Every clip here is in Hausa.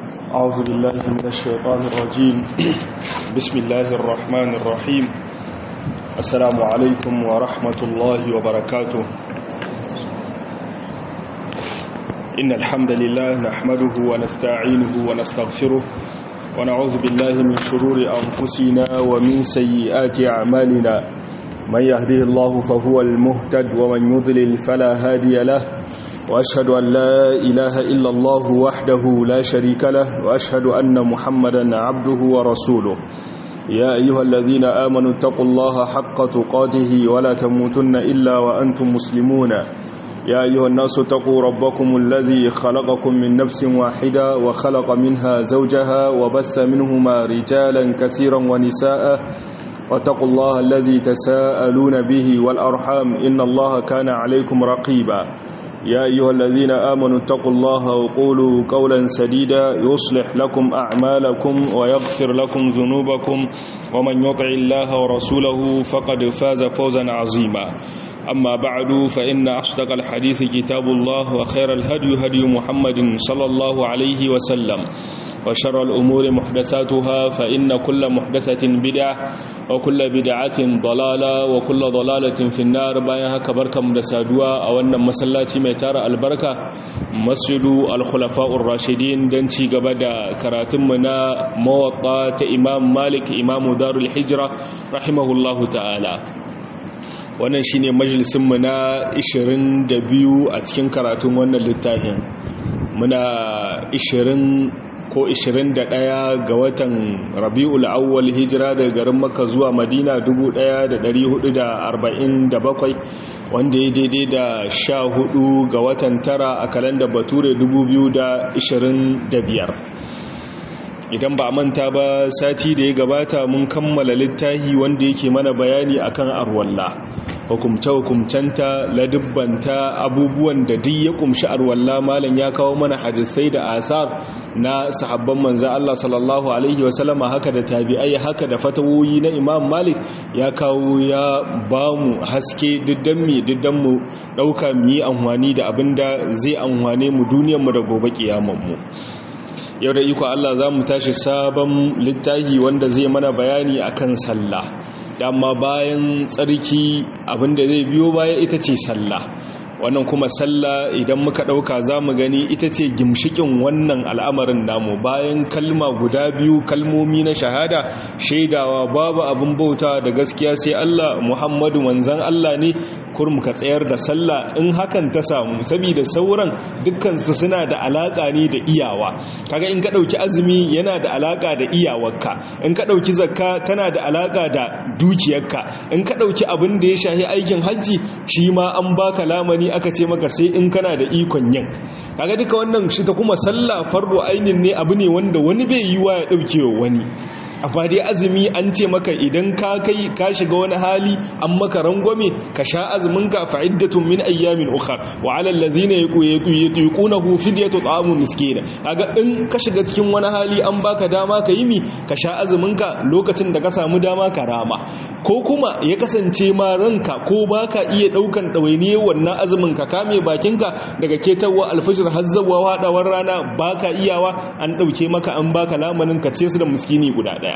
أعوذ بالله من الشيطان الرجيم. بسم الله الرحمن الرحيم. السلام عليكم ورحمة الله وبركاته. إن الحمد لله نحمده ونستعينه ونستغفره ونعوذ بالله من شرور أنفسنا ومن سيئات أعمالنا. من يهده الله فهو المهتد ومن يضلل فلا هادي له، وأشهد أن لا إله إلا الله وحده لا شريك له، وأشهد أن محمدا عبده ورسوله. يا أيها الذين آمنوا اتقوا الله حق تقاته ولا تموتن إلا وأنتم مسلمون. يا أيها الناس اتقوا ربكم الذي خلقكم من نفس واحدة وخلق منها زوجها وبث منهما رجالا كثيرا ونساء، واتقوا الله الذي تساءلون به والأرحام إن الله كان عليكم رقيبا. يا أيها الذين آمنوا اتقوا الله وقولوا قولا سديدا يصلح لكم أعمالكم ويغفر لكم ذنوبكم، ومن يطع الله ورسوله فقد فاز فوزا عظيما. أما بعد فإن أصدق الحديث كتاب الله، وخير الهدي هدي محمد صلى الله عليه وسلم، وشر الأمور محدثاتها، فإن كل محدثة بدعة وكل بدعة ضلالة وكل ضلالة في النار. بايها كبركة مدسادوا أولنا مسلاتي ميتار البركة مسجد الخلفاء الراشدين دنتي قبدا كراتمنا موطأ إمام مالك إمام دار الحجرة رحمه الله تعالى. wannan shine majalisinmu na 22 a cikin karatun wannan littafin. Muna 20 ko 21 ga watan Rabiul Awwal hijira daga garin Makka zuwa Madina 1447, wanda ya daidai da 14 ga watan tara a kalandar Bature 2025. Idan ba a manta ba, sati da ya gabata mun kammala littafi wanda yake mana bayani akan arwalla, hukumce-hukumcenta, ladubbanta, abubuwan da duk ya kumshi arwalla. Malam ya kawo mana hadisai da asar na sahabban manzo Allah sallallahu alaihi wasallama, haka da tabi'ai, haka da fatawoyi na Imam Malik. Ya kawo ya bamu haske diddan mu dauka mu yi amfani da abinda zai amfane mu duniyar mu da gobe kiyamar mu. Yau da iko Allah za mu tashi sabon littafi wanda zai mana bayani akan sallah. Dama bayan tsarki abinda zai biyo baya ita ce sallah. Wannan kuma sallah idan muka dauka za mu gani ita ce gimshikin wannan al'amarin namu. Bayan kalma guda biyu, kalmomi na shahada, shaidawa babu abin bauta da gaskiya sai Allah, Muhammadu manzon Allah ne, kurum ka tsayar da sallah. In hakan ta samu, saboda sauran dukkansu suna da alaka ne da iyawa. Kaga in ka dauki azumi yana da alaka da iyawarka, in ka dauki zakka tana da alaka da dukiyarka, in ka dauki abin da ya shahi aikin hajji shi ma an baka lamani aka ce maka sai in kana da ikon yin. Kaga duka wannan shi ta kuma sallah fardu ainin ne, abu ne wanda wani bai yi wa ya dauke wa wani. Amma dai azumi an ce maka idan ka shiga wani hali an maka rangwame ka sha azumin ka fa iddatun min ayyamin ukhra wa 'ala allazina yuqunahu fidyatu ta'amu miskin. Kaga in ka shiga cikin wani hali an baka dama ka yi mi, ka sha azumin ka lokacin da ka samu dama ka rama. Ko kuma ya kasance ma ranka ko baka iya daukan dawainiyar wannan azumin ka kame bakinka daga ketawa alfajr har zuwa hadawar rana baka iyawa, an dauke maka an baka lamanin ka ce su da miskini guda daya.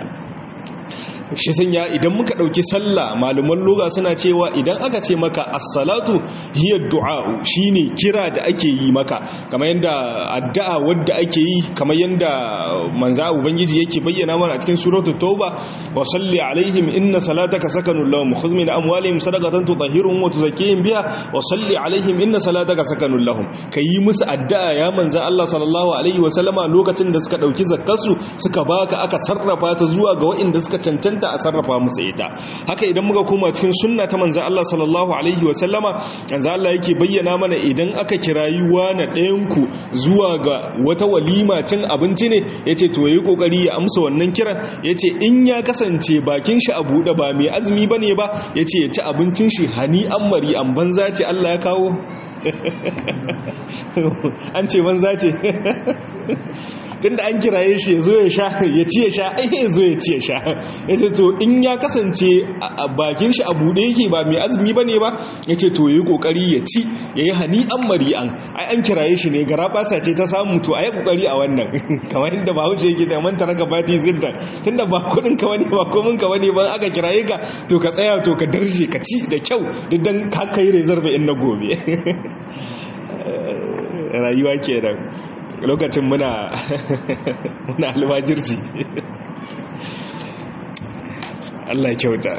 Shi sanya idan muka dauki sallah, malaman lugha suna cewa idan aka ce maka as-salatu hiya du'a, shine kira da ake yi maka, kamar yanda addu'a wadda ake yi, kamar yanda manzo ubangiji yake bayyana mana a cikin suratul tauba, wa salli alaihim inna salataka sakanun lahum khudh min amwalihim sadaqatan tutahhiruhum wa tuzakkihim biha wa salli alaihim inna salataka sakanun lahum. Kayi musu addu'a ya manzo Allah sallallahu alaihi wa sallama lokacin da suka dauki zakkarsu suka baka, aka sarrafa ta zuwa ga waɗanda suka cancanta a sarrafa musu ita. Haka idan muka koma cikin sunna ta manzo Allah sallallahu alaihi wa sallama, manzo Allah yake bayyana mana idan aka kirayi wani ɗayan ku zuwa ga wata walima cin abinci ne, yace to yayi kokari ya amsa wannan kiran. Yace in ya kasance bakin shi a bude ba mai azumi bane ba, yace ya ci abincin shi hani an mari an banza ce Allah ya kawo an ce banza ce tunda an kiraye shi ya zo ya sha ya ci ya sha ai ya zo ya ci ya sha yace to in ya kasance a bakin shi a bude yake ba mai azumi bane ba yace to yayi kokari ya ci yayi hani'an mari'an ai an kiraye shi ne garabasa ce ta samu to ayi kokari a wannan kamar inda Bahaushe yake sai man taraka bati zidda tunda ba kudin ka wani ba komin ka wani ba aka kiraye ka to ka tsaya to ka darje ka ci da kyau dan ka kai reserve in na gobe rayuwa kenan lokacin muna almajirci Allah ya kyauta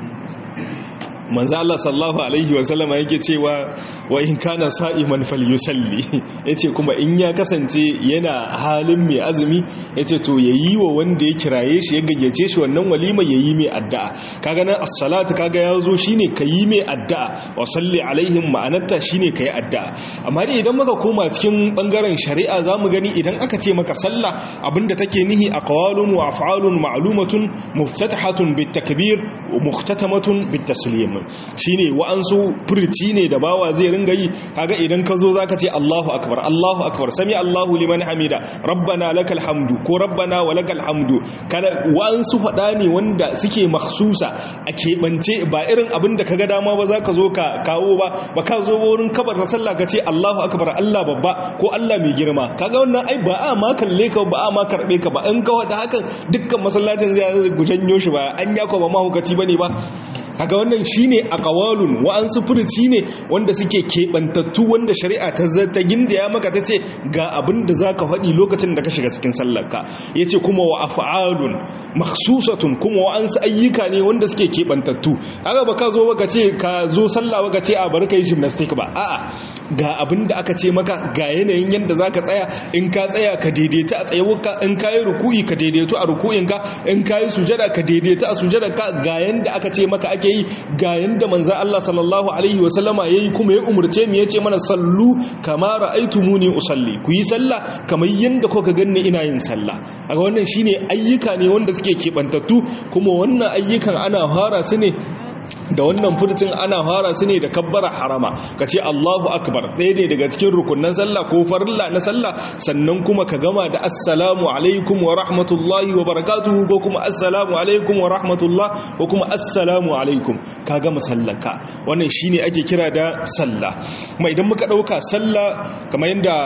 manzo Allah sallallahu alaihi wasallam yake cewa wa in kana sa'iman falyusalli yace kuma in ya kasance yana halin mai azumi yace to yayi wa wanda ya kiraye shi ya gayyace shi wannan walima yayi mai addu'a kaga nan as-salatu kaga yazo shine kayi mai addu'a wa salli alaihim ma'anarta shine kayi addu'a amma dai idan muka koma cikin bangaren shari'a zamu gani idan aka ce maka sallah abinda take nihi aqwalun wa af'alun ma'lumatun muftatahatun bitakbir wa muhtatamatun bitaslim shine wa'ansu furci ne da bawa zai ringa yi kaga idan ka zo zaka ce Allahu akbar sami Allahu liman hamida rabbana lakal hamdu ko rabbana walakal hamdu kana wa'ansu fada ne wanda suke makhsusa a keɓance ba irin abin da kaga dama ba zaka zo ka kawo ba ka zo wurin kabar na sallah ka ce Allahu akbar Allah babba ko Allah mai girma kaga wannan ai ba a ma kalle ka ba a ma karbe ka ba in ka wada hakan dukkan masallacin zai gujanyo shi ba an yako ba mahukaci bane ba haka wannan shine aqwalun wa an sufurci ne wanda suke kebantattu wanda shari'a ta zata gindaya maka tace ga abin da zaka faɗi lokacin da ka shiga cikin sallarka yace kuma wa af'alun makhsusatun kuma wa an ayyuka ne wanda suke kebantattu haka baka zo baka ce ka zo sallah baka ce a bari kai gymnastic ba a'a ga abin da aka ce maka ga yanayin yanda zaka tsaya in ka tsaya ka daidaita a tsayuwarka in kai ruku'i ka daidaito a ruku'inka in kai sujada ka daidaita a sujadarka ga yanda aka ce maka ake yi ga yanda manzan Allah sallallahu alaihi wasallama yayi kuma ya umurce mu yace mana sallu kama ra'aytumuni usalli ku yi sallah kamar yanda kuka ganni ina yin sallah kaga wannan shine ayyuka ne wanda suke kebantattu kuma wannan ayyukan ana fara su ne da wannan furcin ana fara su ne da kabbara harama kace Allahu akbar ɗaya ne daga cikin rukunnan sallah ko farilla na sallah sannan kuma ka gama da assalamu alaikum wa rahmatullahi wa barakatuhu ko kuma assalamu alaikum wa rahmatullah ko kuma assalamu alaikum ka gama sallaka wannan shine ake kira da sallah kuma idan muka dauka sallah kamar yanda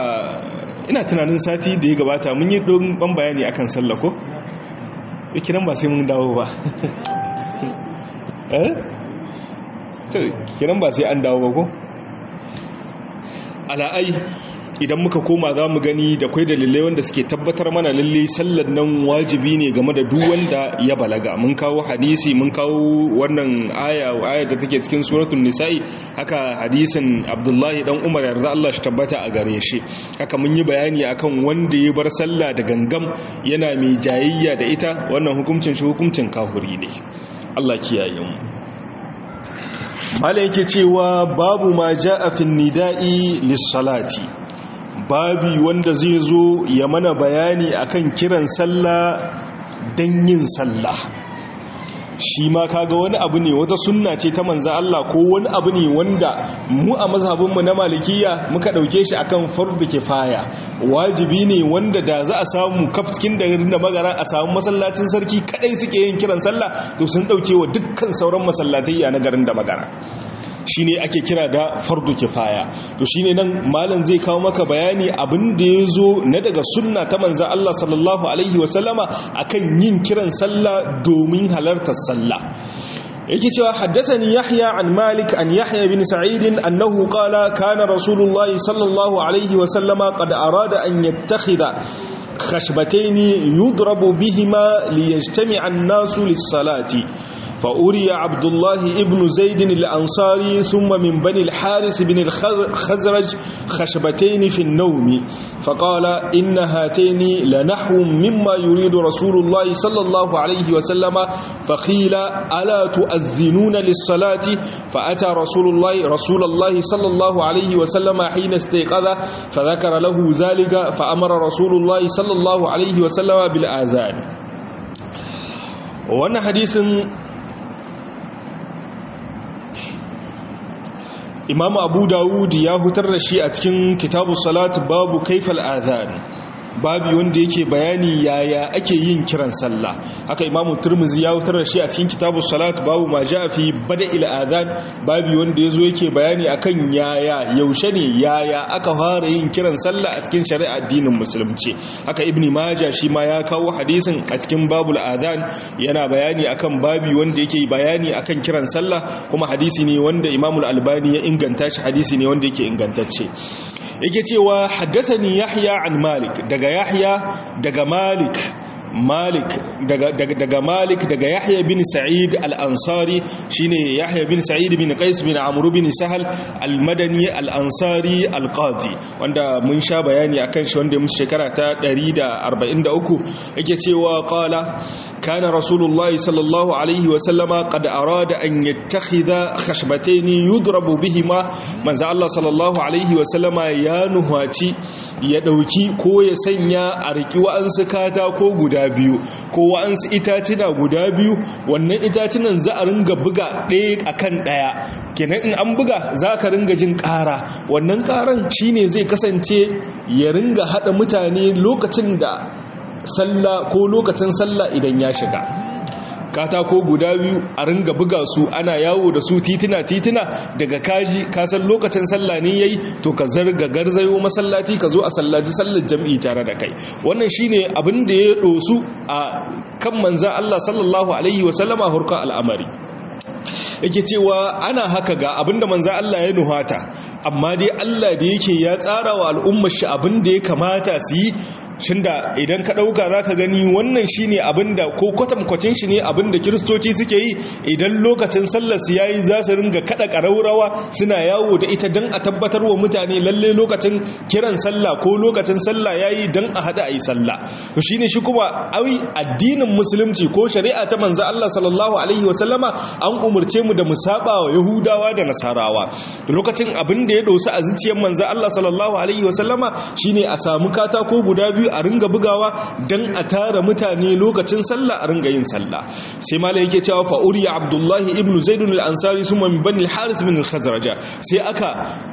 ina tunanin sati da ya gabata mun yi ban bayani akan sallah ko kiran ba sai mun dawo ba kiran ba sai an dawo ba ko ala'ai idan muka koma za mu gani da kwai dalilai wanda suke tabbatar mana lalle sallar nan wajibi ne game da duk wanda ya balaga mun kawo hadisi mun kawo wannan aya da take cikin suratul nisa'i haka hadisin Abdullahi dan Umar yarda Allah shi tabbata a gare shi haka mun yi bayani akan wanda ya bar sallah da gangam yana mai jayayya da ita wannan hukuncin shi hukuncin kafiri ne Allah kiyaye mu mala yake cewa babu ma ja'a fin nida'i lis-salati babi wanda zai zo ya mana bayani akan kiran sallah dan yin sallah shi ma kaga wani abu ne wata sunna ce ta manzo Allah ko wani abu ne wanda mu a mazhabinmu na malikiya muka dauke shi akan fardu kifaya wajibi ne wanda da za a samu kaf cikin garin da magara a samu masallacin sarki kadai suke yin kiran sallah to sun dauke wa dukkan sauran masallatai na garin da magara shine ake kira da fardu kifaya to shine nan malam zai kawo maka bayani abin da yazo na daga sunna ta manzo Allah sallallahu alaihi wasallama akan yin kiran sallah domin halartar sallah yake cewa haddathani yahya an malik an yahya bin sa'id annahu qala kana rasulullahi sallallahu alaihi wasallama qad arada an yattakhidha khashbatayn yudrabu bihima liyajtami'a an-nasu lis-salati فأري عبد الله ابن زيد الأنصاري ثم من بني الحارث بن الخزرج خشبتين في النوم فقال إن هاتين لنحو مما يريد رسول الله صلى الله عليه وسلم فقيل ألا تؤذنون للصلاة فأتى رسول الله صلى الله عليه وسلم حين استيقظ فذكر له ذلك فأمر رسول الله صلى الله عليه وسلم بالآذان وأن حديث Imam Abu Dawud ya hutar da shi a cikin kitabu salat babu kaifal adhan babi wanda yake bayani yaya ake yin kiran sallah. Haka Imam Tirmidhi ya wutar da shi a cikin kitabus salat babu ma jaa fi bada'il adhan, babi wanda yazo yake bayani akan yaushe ne yaya aka fara yin kiran sallah a cikin shari'a addinin musulunci. Haka Ibn Majah shi ma ya kawo hadisin a cikin babul adhan, yana bayani akan babi wanda yake bayani akan kiran sallah, kuma hadisi ne wanda Imam Al-Albani ya inganta shi, hadisi ne wanda yake ingantacce. Yake cewa haddathani Yahya an Malik, daga Yahya daga Malik daga Yahya bin Sa'id al-Ansari, shine Yahya bin Sa'id bin Qais bin Amr bin Sahal al-Madani al-Ansari al-Qadi, wanda mun sha bayani akan shi, wanda mun shekara ta 143. Yake cewa qala kana Rasulullah sallallahu alaihi wa sallama qad arada an yattakhidha khashbatayn yudrabu bihima, manzo Allah sallallahu alaihi wa sallama ya nuhaci ya dauki ko ya sanya a riki wa'ansu katako guda biyu ko wa'ansu itacina guda biyu, wannan itacinan za a ringa buga ɗaya akan ɗaya, kenan in an buga za ka ringa jin ƙara, wannan ƙaran shine zai kasance ya ringa haɗa mutane lokacin da sallah ko lokacin sallah idan ya shiga. katako guda biyu a ringa buga su, ana yawo da su titina daga kaji kasan lokacin sallah ne yayi, to ka zarga garzayo masallaci ka zo a sallaci sallar jam'i tare da kai. Wannan shine abin da ya dosu a kan manzon Allah sallallahu alaihi wasallama hurka al'amari. Yake cewa ana haka ga abinda manzon Allah ya nuhata, amma dai Allah da yake ya tsara wa al'ummar shi abin da ya kamata su yi, shinda idan ka dauka zaka gani wannan shine abinda ko kwatankwacin shi ne abinda kiristoci suke yi idan lokacin sallar su yayi, za su ringa kada karaurawa suna yawo da ita dan a tabbatar wa mutane lalle lokacin kiran sallah ko lokacin sallah yayi dan a hada ayi sallah. To shine shi kuma addinin musulunci ko shari'a ta manzo Allah sallallahu alaihi wasallama an umurce mu da mu saba wa yahudawa da nasarawa. Lokacin abinda ya dosa a zuciyar manzo Allah sallallahu alaihi wasallama shine a samu katako guda biyu a ringa bugawa dan a tara mutane lokacin sallah, a ringa yin sallah. Sai malai yake cewa fa uriya Abdullahi ibn Zaid al-Ansari summa min bani al-Harith min al-Khazraj, sai aka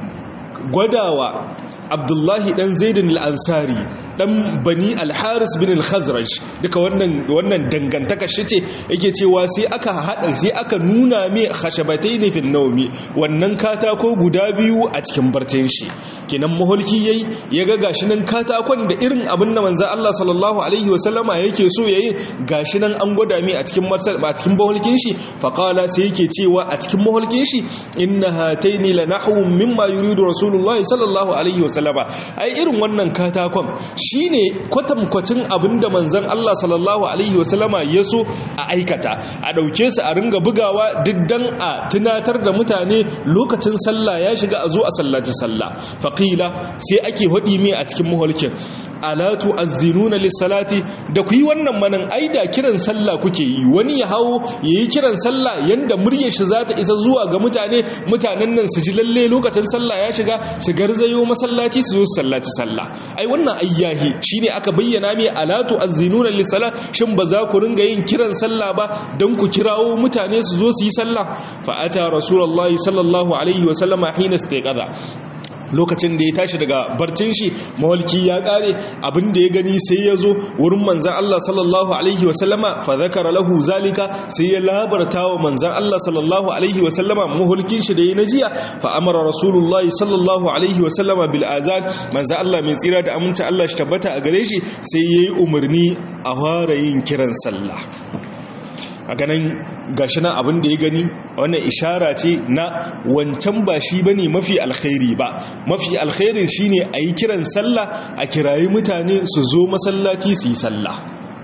gwadawa Abdullahi dan Zaid al-Ansari dan bani al-Haris bin al-Khazraj, duka wannan dangantaka shi ce. Yake cewa sai aka nuna mai khashabatayn fi nawmi, wannan katako guda biyu a cikin barcin shi. Kenan muhulki yayi ya ga gashi nan katakon da irin abin da manzo Allah sallallahu alaihi wasallama yake so yayi, gashi nan an gwada mai a cikin muhulkin shi. Fa qala, sai yake cewa a cikin muhulkin shi, inna hataini lanahu mimma yuridu rasulullahi sallallahu alaihi wasallama, ai irin wannan katakon shine kwatankwacin abinda manzon Allah sallallahu alaihi wasallama ya so a aikata, a dauke su a ringa bugawa diddan a tunatar da mutane lokacin sallah ya shiga, a zo a sallaci sallah. Faqila, sai ake hodi mai a cikin muhulkin, ala tu'azzinuna lis-salati, da ku yi wannan manan aida kiran sallah kuke yi, wani ya hawo yayi kiran sallah yanda muryar shi za ta isa zuwa ga mutanen nan su ji lalle lokacin sallah ya shiga, su garzayo masallaci su zo su sallaci sallah. Ai wannan ayyahi shine aka bayyana mai ala tu'azzinuna lis-salat, shin ba za ku ringa yin kiran sallah ba dan ku kirawo mutane su zo su yi sallah. Fa ata rasulullahi sallallahu alaihi wa sallama hina istayqadha, lokacin da ya tashi daga barcin shi, mawalki ya kare, abin da ya gani sai ya zo wurin manzan Allah sallallahu alaihi wasallama. Fa zakara lahu zalika, sai ya labarta wa manzan Allah sallallahu alaihi wasallama mawalkin shi da ya najiya. Fa amara rasulullahi sallallahu alaihi wasallama bil azan, manzan Allah mai tsira da aminta Allah shi tabbata a gare shi sai yayi umarni a fara yin kiran sallah. A ganin gashi nan abin da ya gani, wannan ishara ce na wancan ba shi bane mafi alkhairi ba. Mafi alkhairin shine a yi kiran sallah, a kirayi mutane su zo masallaci su yi sallah.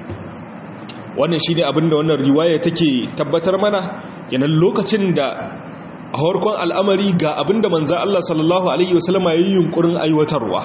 Wannan shine abin da wannan riwaya take tabbatar mana. Yanan lokacin da a farkon al'amari ga abin da manzo Allah sallallahu alaihi wasallama yayin yunkurin aiwatarwa,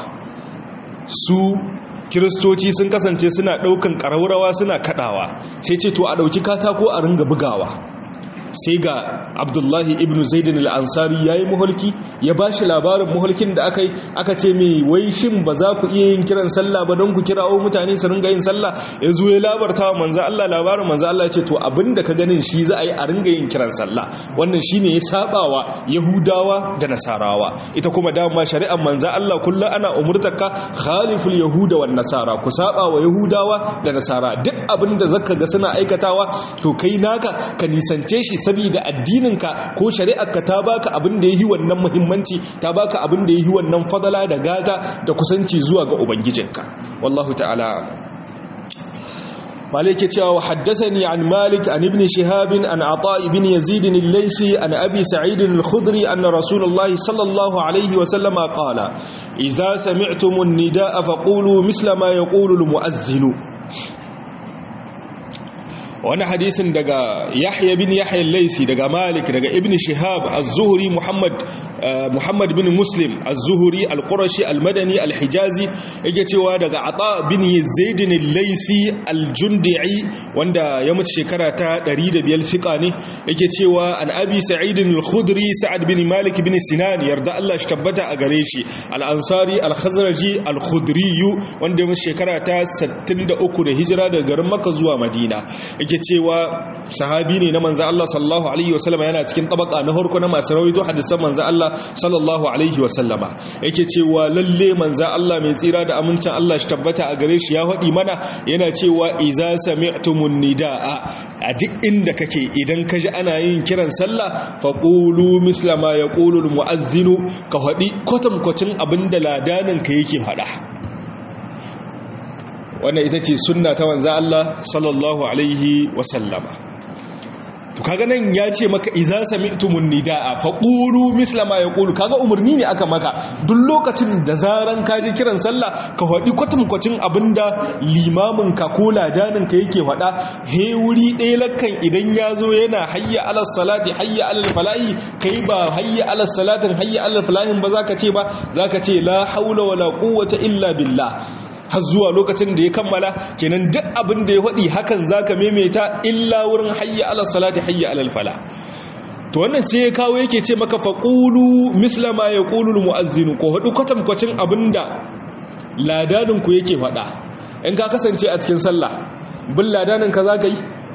su kiristoci sun kasance suna daukan ƙaraurawa suna kadawa, sai ce to a dauki katako a ringa bugawa. sai ga Abdullahi ibn Zaid al-Ansari yayi muhulki, ya bashi labarin muhulkin da aka ce mai wai shin ba za ku iya yin kiran sallah ba don ku kirawo mutane su ringa yin sallah. Yazo ya labarta wa manzo Allah labarin, manzo Allah ya ce to abinda ka ganin shi za a yi a ringa yin kiran sallah. Wannan shine ya sabawa Yahudawa da Nasarawa. Ita kuma dama shari'ar manzo Allah kullu ana umurtaka khaliful yahuda wan nasara, ku saba wa Yahudawa da Nasara. Duk abinda zaka ga suna aikatawa to kai naka ka nisance shi, saboda addininka ko shari'arka ta baka abin da yayi wannan muhimmanci, ta baka abin da yayi wannan fadala da gata da kusanci zuwa ga ubangijinka. Wallahu ta'ala مالك وحدثني عن مالك عن ابن شهاب عن عطاء بن يزيد الليثي عن أبي سعيد الخدري أن رسول الله صلى الله عليه وسلم قال إذا سمعتم النداء فقولوا مثل ما يقول المؤذن. wani hadisin daga Yahya bin Yahya al-Laythi, daga Malik, daga Ibn Shihab az-Zuhri, Muhammad bin Muslim az-Zuhri al-Qurashi al-Madani al-Hijazi, yake cewa daga Ata bin Zaid al-Laythi al-Jundi'i wanda ya mutu shekara ta 105 fiqa ne, yake cewa an Abi Sa'id al-Khudri Sa'ad bin Malik bin Sinan, yarda Allah shi tabbata a gare shi, al-Ansari al-Khazraji al-Khudri wanda ya mutu shekara ta 63 da hijira daga garin Makka zuwa Madina. Yake cewa sahabi ne na manzo Allah sallallahu alaihi wasallama, yana cikin tabaka na harko na masu rawaito hadisan manzo Allah sallallahu alaihi wasallama. Yake cewa lalle manzo Allah mai tsira da amincin Allah shi tabbata a gare shi ya faɗi mana, yana cewa iza sami'tumun nidaa, a duk inda kake idan ka ji ana yin kiran sallah faqulu misla ma yaqulu almu'adhdhinu, ka faɗi kwatankwacin abinda ladanin ka yake faɗa. wannan ita ce sunna ta manzo Allah sallallahu alaihi wasallama. to kaga nan ya ce maka idza sami'tumun nidaa faqulu misla ma yaqulu, kaga umarni ne aka maka duk lokacin da zaran ka ji kiran sallah ka faɗi kwatankwacin abinda limamin ka ko ladanin ka yake faɗa. he wuri ɗaya lakkan idan ya zo yana hayya alal salati hayya alal falahi, kai ba hayya alal salatin hayya alal falahin ba zaka ce ba, zaka ce la haula wala quwwata illa billah har zuwa lokacin da ya kammala. kenan duk abin da ya faɗi hakan zaka maimaita illa wurin hayya alal salati hayya alal fala. to wannan sai ya kawo yake ce maka faqulu misla ma yaqulu al muazzin, ko hadu kwatankwacin abinda ladanin ku yake faɗa. in ka kasance a cikin sallah bin ladanin ka zaka yi,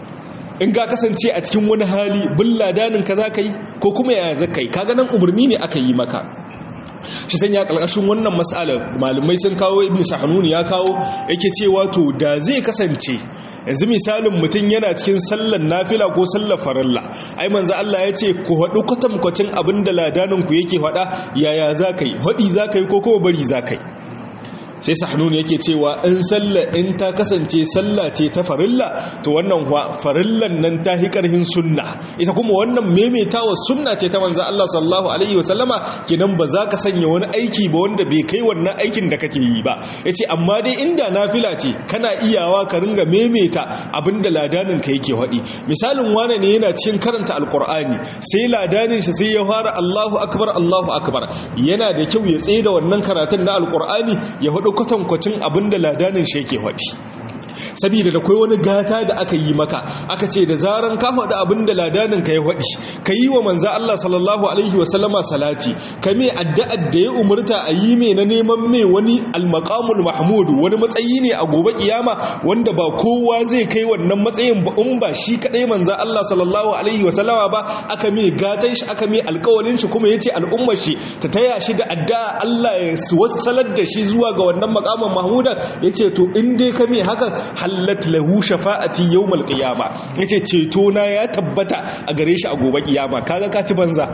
in ka kasance a cikin wani hali bin ladanin ka zaka yi, ko kuma yaya zaka yi. kaga nan umarni ne aka yi maka. shi sanya kalkashin wannan mas'alar malumai sun kawo, ibn Sahnun ya kawo, yake cewa to da zai kasance yanzu misalin mutum yana cikin sallar nafila ko sallar farilla, ai manzo Allah ya ce ku haɗu kwatankwacin abinda ladanin ku yake faɗa, yaya zakai haɗi zakai ko kuma bari zakai. sai Sahnun yake cewa in sallah in ta kasance sallah ce ta farilla, to wannan farillan nan ta hi karhin sunna, ita kuma wannan maimaitawa sunna ce ta manzo Allah sallallahu alaihi wasallama. kenan ba za ka sanya wani aiki ba wanda bai kai wannan aikin da kake yi ba. yace amma dai inda nafila ce kana iyawa ka ringa maimaita abinda ladanin ka yake faɗi. misalin wane ne yana cikin karanta alqur'ani, sai ladanin shi sai ya fara Allahu akbar, yana da kyau ya tsaye da wannan karatun na alqur'ani ya faɗi kwatankwacin abinda ladanin shi yake faɗi. saboda da kai wani gata da aka yi maka, aka ce da zaran ka faɗi abinda ladanin ka ya faɗi, ka yi wa manzo Allah sallallahu alaihi wasallama salati, ka mai addu'ar da ya umurta a yi mai na neman mai wani al-maqamul mahmud, wani matsayi ne a gobe kiyama wanda ba kowa zai kai wannan matsayin ba in ba shi kadai manzo Allah sallallahu alaihi wasallama ba. aka mai gatan shi, aka mai alƙawarin shi, kuma yace al'ummar shi ta taya shi da addu'a Allah ya wassalar da shi zuwa ga wannan maqamul mahmuda. yace to in dai ka mai haka hallat lahu shafa'ati yawmal qiyama, yace ceto na ya tabbata a gare shi a gobe kiyama. kaga ka ci banza.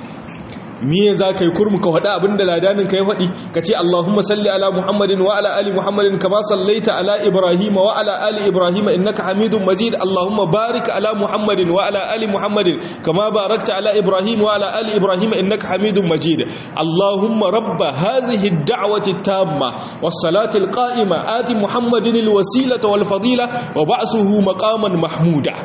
miye za ka yi kurmu ka faɗa abinda ladanin ka ya faɗi, ka ce Allahumma salli ala Muhammadin wa ala ali Muhammadin kama sallaita ala Ibrahim wa ala ali Ibrahim innaka Hamidum Majid. Allahumma barik ala Muhammadin wa ala ali Muhammadin kama barakta ala Ibrahim wa ala ali Ibrahim innaka Hamidum Majid. Allahumma rabba hadhihi ad-da'wati at-tamma was-salati al-qa'ima ati Muhammadin al-wasilata wal-fadila wa ba'suhu maqaman mahmuda.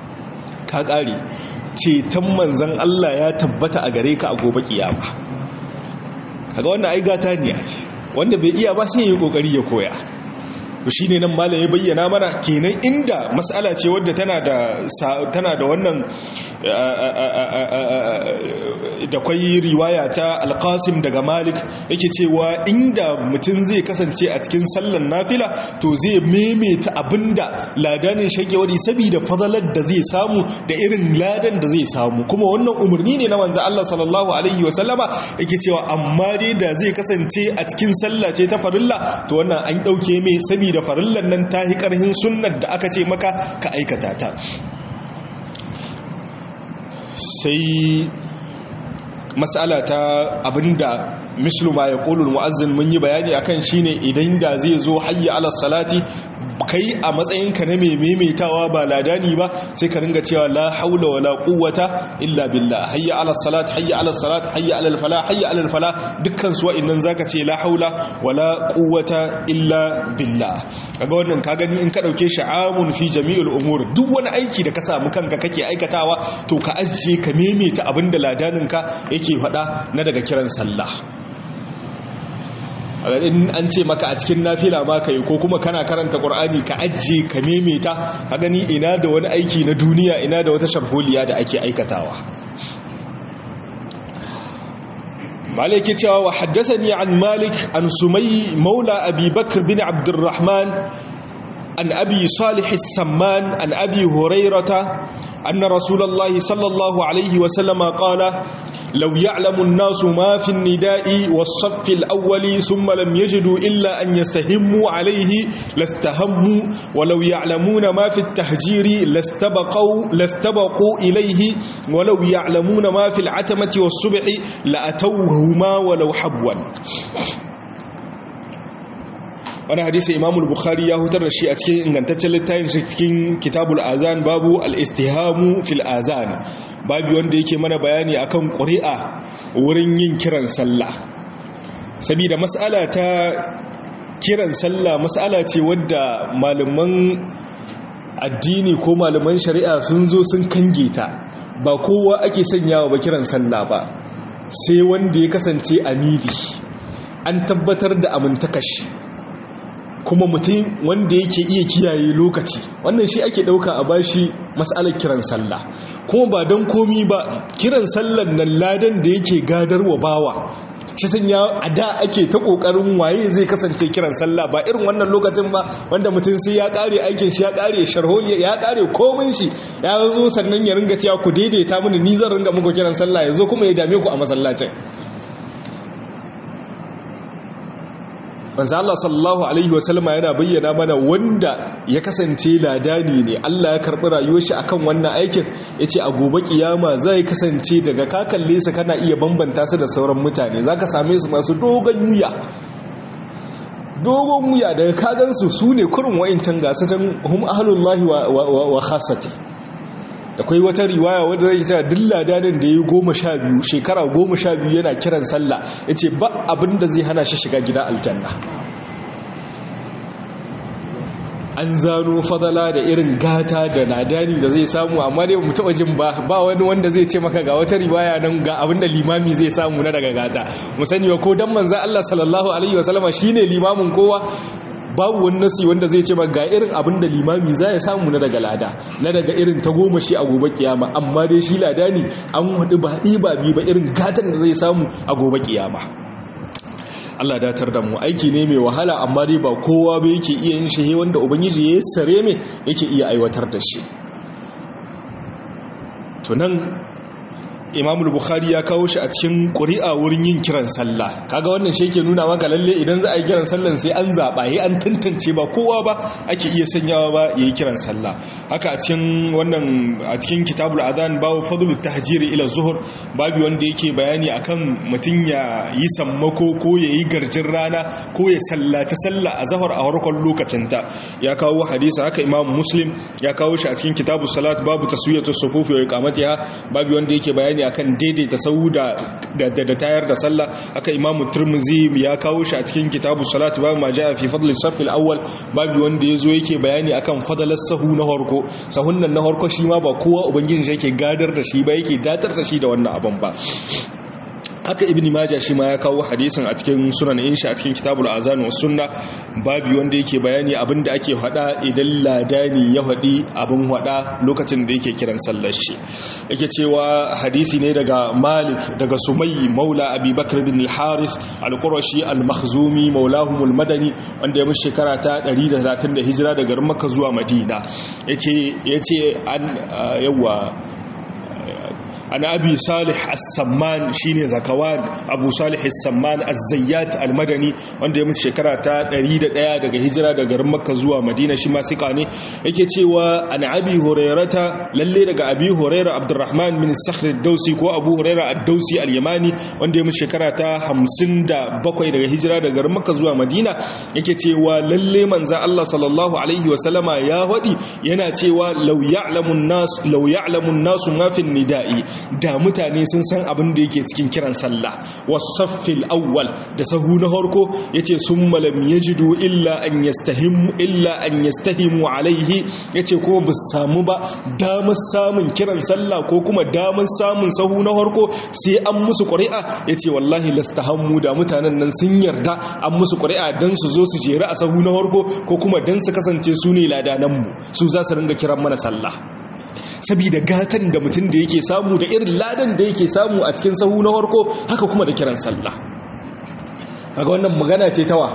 ka ƙare ceton manzan Allah ya tabbata a gare ka a gobe kiyama. kaga wannan ai gata ne, wanda bai iya ba sai ya yi kokari ya koya. to shine nan malam ya bayyana mana kenan inda mas'ala ce wadda tana da wannan da kwai riwaya ta Al-Qasim daga Malik yake cewa inda mutum zai kasance a cikin sallan nafila to zai maimaita abinda ladanin shakewari saboda fadalar da zai samu da irin ladan da zai samu kuma wannan umarni ne na manzo Allah sallallahu alaihi wasallama yake cewa amma dai da zai kasance a cikin sallah ce ta farilla to wannan an dauke mai saboda farillan nan ta hi karhin sunnar da aka ce maka ka aikata ta. Sai mas'ala ta abinda mislu ma yaqulul muazzin mun yi bayani akan shine idan da zai zo hayya ala salati kai a matsayinka na mai maimaitawa ba ladani ba sai ka ringa cewa la haula wala quwwata illa billah hayya ala salat hayya ala salat hayya ala falah hayya ala falah dukkan su wa'annan zaka ce la haula wala quwwata illa billah. kaga wannan ka gani in ka dauke shi amun fi jami'ul umur duk wani aiki da ka samu kanka kake aikatawa to ka ajiye ka maimaita abinda ladanin ka yake faɗa na daga kiran sallah. in an ce maka a cikin nafila ma kai ko kuma kana karanta Qur'ani ka ajiye ka memeta ka gani ina da wani aiki na duniya ina da wata sharholiya da ake aikatawa. Malik cewa wa haddathani an Malik an Sumay maula Abi Bakr bin Abdurrahman an Abi Salih as-Samman an Abi Hurairah anna Rasulullah sallallahu alaihi wa sallam qala لو يعلم الناس ما في النداء والصف الأول ثم لم يجدوا إلا أن يستهموا عليه لاستهموا ولو يعلمون ما في التهجير لاستبقوا إليه ولو يعلمون ما في العتمة والصبح لأتوهما ولو حبوا. wani hadisi Imam al-Bukhari ya hutar da shi a cikin ingantaccen littafin cikin Kitabul Azan babu al-istihamu fil azan babu wanda yake mana bayani akan ƙuri'a wurin yin kiran sallah saboda mas'ala ta kiran sallah mas'ala ce wadda malaman addini ko malaman shari'a sun zo sun kange ta ba kowa ake sanyawa ba kiran sallah ba sai wanda ya kasance amidi an tabbatar da amintakashi kuma mutum wanda yake iya kiyaye lokaci wannan shi ake dauka a bashi mas'alar kiran sallah kuma ba don komi ba kiran sallar nan ladan da yake gadarwa bawa shi sanya a da ake ta kokarin waye zai kasance kiran sallah ba irin wannan lokacin ba wanda mutum sai ya kare aikin shi ya kare sharholiya ya kare komai shi ya zo sannan ya ringa cewa ku daidaita mini ni zan ringa muku kiran sallah yazo kuma ya dame ku a masallacin. manzo Allah sallallahu alaihi wasallama yana bayyana mana wanda ya kasance ladani ne Allah ya karbi rayuwar shi akan wannan aikin yace a gobe kiyama zai kasance daga ka kalle su kana iya bambanta su da sauran mutane zaka same su masu dogon wuya daga ka gansu sune kurin wa'incan gasatan hum ahlullahi wa khassati. akwai wata riwaya wadda zai ce duk ladanin da ya yi 12 shekara 12 yana kiran sallah ya ce ba abinda zai hana shi shiga gida aljanna. an zano fadala da irin gata da ladani da zai samu amma dai mu taɓa jin ba wani wanda zai ce maka ga wata riwaya nan ga abinda limami zai samu na daga gata mu sani wa ko dan manzo Allah sallallahu alaihi wasallama shine limamin kowa babu wani nasi wanda zai ce ba ga irin abin da limami za ya samu na daga lada na daga irin ta goma shi a gobe kiyama amma dai shi lada ne an haɗu ba bi ba irin gatan da zai samu a gobe kiyama. Allah datar da mu aiki ne mai wahala amma dai ba kowa ba yake iya yin shi wanda ubangiji ya sare mai yake iya aiwatar da shi. to nan Imam al-Bukhari ya kawo shi a cikin ƙuri'a wurin yin kiran sallah kaga wannan shi yake nuna maka lalle idan za a yi kiran sallan sai an zaba yi an tantance ba kowa ba ake iya sanyawa ba yayi kiran sallah haka a cikin Kitabul Adhan babu fadlut tahjiri ila zuhur babu wanda yake bayani akan mutun ya yi sammako ko yayi garjin rana ko ya sallaci sallah a zuhur a farkon lokacin ta ya kawo hadisi haka Imam Muslim ya kawo shi a cikin Kitabus Salat babu taswiyatu sufufi wa iqamatiha babu wanda yake bayani akan daidaita sahu da tayar da sallah aka Imam Tirmidhi ya kawo shi a cikin Kitabus Salat babu ma jaa fi fadl as-saff al-awwal babu wanda yazo yake bayani akan fadalar sahu na harko sahun nan na harko shi ma ba kowa ubangiji yake gadar da shi ba yake datar da shi da wannan abin ba. haka ibn majah shi ma ya kawo hadisin a cikin sunan insha a cikin kitabul azan was sunna babi wanda yake bayani abinda ake hada idan ladani ya hadi abin hada lokacin da yake kiran sallar shi yake cewa hadisi ne daga malik daga sumayyi maula abi bakr bin al-haris al-qurashi al-makhzumi maulahum al-madani wanda ya mushi shekara ta 130 da hijira daga makka zuwa madina yace an yawa ana abi salih as-samman shine zakawan abu salih as-samman az-zayyat al-madani wanda ya mutu shekara ta 101 daga hijira daga garin makka zuwa madina shi ma sika ne yake cewa ana abi hurairata lalle daga abi huraira abdurrahman bin sakhr ad-dawsi ko abu huraira ad-dawsi al-yamani wanda ya mutu shekara ta 57 daga hijira daga garin makka zuwa madina yake cewa lalle manzo Allah sallallahu alaihi wa sallama ya wadi yana cewa law ya'lamu an-nas ma fi nida'i da mutane sun san abin da yake cikin kiran sallah wasaffil awwal da sahu na harko yace summa lam yajidu illa an yastahimu alaihi yace ko ba samu ba damar samun kiran sallah ko kuma damar samun sahu na harko sai an musu ƙuri'a yace wallahi lastahammu da mutanen nan sun yarda an musu ƙuri'a dan su zo su jera a sahu na harko ko kuma dan su kasance su ne ladanan mu su za su ringa kiran mana sallah saboda gatan da mutum da yake samu da irin ladan da yake samu a cikin sahu na harko haka kuma da kiran sallah kaga wannan magana ce ta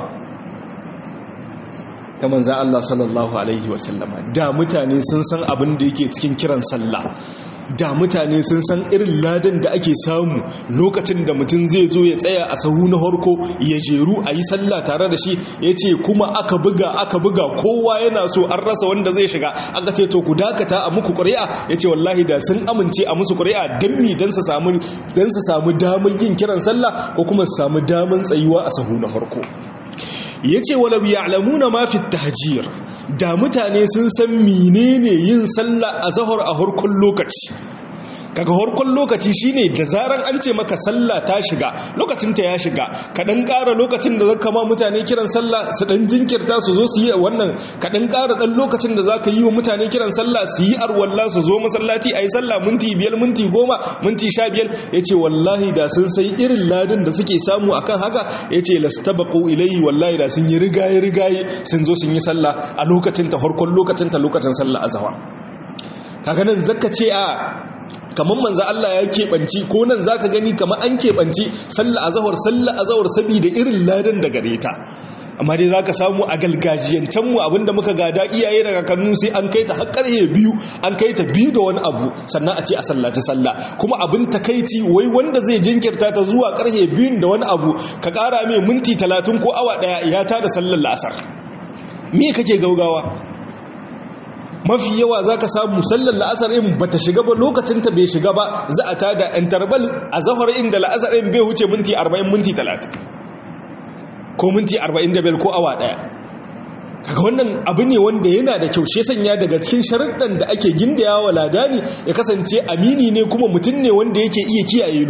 manzon Allah sallallahu alaihi wasallama da mutane sun san abin da yake cikin kiran sallah da mutane sun san irin ladan da ake samu lokacin da mutum zai zo ya tsaya a sahu na harko ya jeru a yi sallah tare da shi ya ce kuma aka buga kowa yana so an rasa wanda zai shiga aka ce to ku dakata a muku ƙuri'a ya ce wallahi da sun amince a musu ƙuri'a don mi don su samu damar yin kiran sallah ko kuma su samu damar tsayuwa a sahu na harko ya ce walau ya'lamuna ma fi tahjir da mutane sun san menene yin sallah a zahar a harkon lokaci kaga harkon lokaci shine da zaran an ce maka sallah ta shiga lokacin ta ya shiga ka dan ƙara lokacin da zaka ma mutane kiran sallah su dan jinkirta su zo su yi wannan ka dan ƙara dan lokacin da zaka yi wa mutane kiran sallah su yi arwalla su zo masallaci ayi sallah minti 5 minti 10 minti 15 yace wallahi da sun sai irin ladan da suke samu akan haka yace lastabaqu ilayhi wallahi da sun yi rigaye sun zo sun yi sallah a lokacin ta harkon lokacin sallah azhar kaga nan zaka ce a kamar manzo Allah ya keɓanci ko nan zaka gani kamar an keɓanci sallah azhar saboda irin ladan da gare ta amma dai zaka samu a galgajiyancan mu abinda muka gada iyaye daga kannu sai an kai ta har karhe 2 an kai ta 2 da wani abu sannan a ce a sallaci sallah kuma abin takeici wai wanda zai jinkirta ta zuwa karhe 2 da wani abu ka kara mai minti 30 ko awa daya ya tada sallar la'asar me kake gaugawa mafi yawa za ka samu sallar la'asar in ba ta shiga ba lokacinta bai shiga ba za a tada interval a zahar inda la'asar in bai huce minti 40 minti 30 ko minti 45 ko awa daya kaga wannan abu ne wanda yana da kyau shi sanya daga cikin sharuɗan da ake gindaya wa ladani ya kasance amini ne kuma mutum ne wanda yake iya kiyaye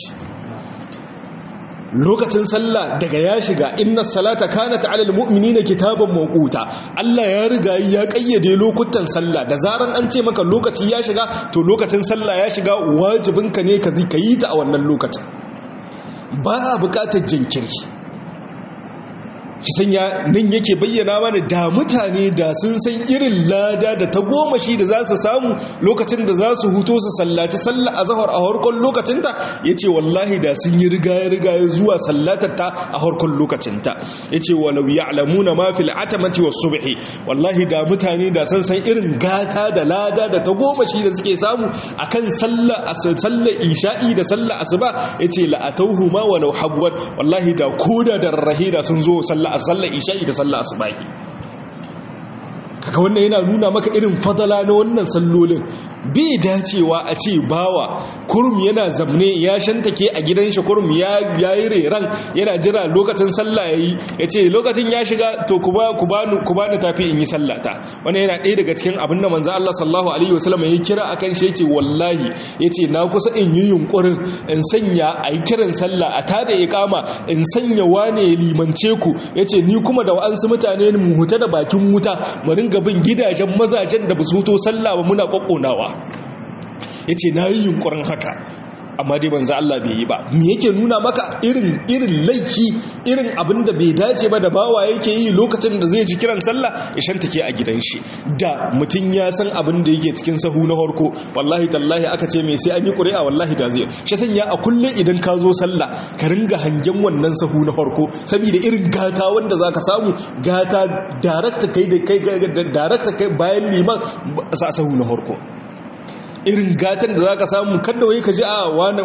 lokacin sallah daga ya shiga inna salata kanat alal mu'minina kitaban mawquta Allah ya riga ya kayyade lokutan sallah da zaran an ce maka lokaci ya shiga to lokacin sallah ya shiga wajibinka ne ka yi ta a wannan lokacin ba a bukatar jinkiri shi sanya nan yake bayyana mana da mutane da sun san irin lada da ta goma shi da za su samu lokacin da za su huto su sallaci sallah a zahar a harkon lokacinta ya ce wallahi da sun yi rigaye zuwa sallatarta a harkon lokacinta ya ce walau ya'lamuna ma fil atamati was subhi wallahi da mutane da sun san irin gata da lada da ta goma shi da suke samu akan sallar isha'i da sallar asuba ya ce la'atauhu ma walau habwan wallahi da koda da rarrahe da sun zo sallar isha'i da sallar asubahi kaga wannan yana nuna maka irin fadala na wannan sallolin bai dacewa a ce bawa kurum yana zamne ya shantake a gidan shi kurum ya yi reran yana jira lokacin sallah yayi yace lokacin ya shiga to ku bani tafi in yi sallata wannan yana ɗaya daga cikin abin da manzo Allah sallallahu alaihi wasallam ya kira akan shi yace wallahi yace na kusa in yi yunkurin in sanya ayi kiran sallah a tada iqama in sanya wane ya limance ku yace ni kuma da wa'ansu mutane mu huta da bakin wuta mu ringa bin gidajen mazajen da ba su huto sallah ba muna kokkonawa ya ce na yi yunkurin haka amma dai manzo Allah bai yi ba. Me yake nuna maka irin laifi, irin abin da bai dace ba da bawa yake yi lokacin da zai ji kiran sallah ya shantake a gidan shi. Da mutum ya san abin da yake cikin sahu na harko, wallahi tallahi aka ce me sai an yi ƙuri'a, wallahi da zai. Shi sanya a kulle idan ka zo sallah ka ringa hangen wannan sahu na harko, saboda irin gata wanda zaka samu, gata darakta kai bayan liman sa sahu na harko. Irin gatan da zaka samu, kada wai ka ji a wani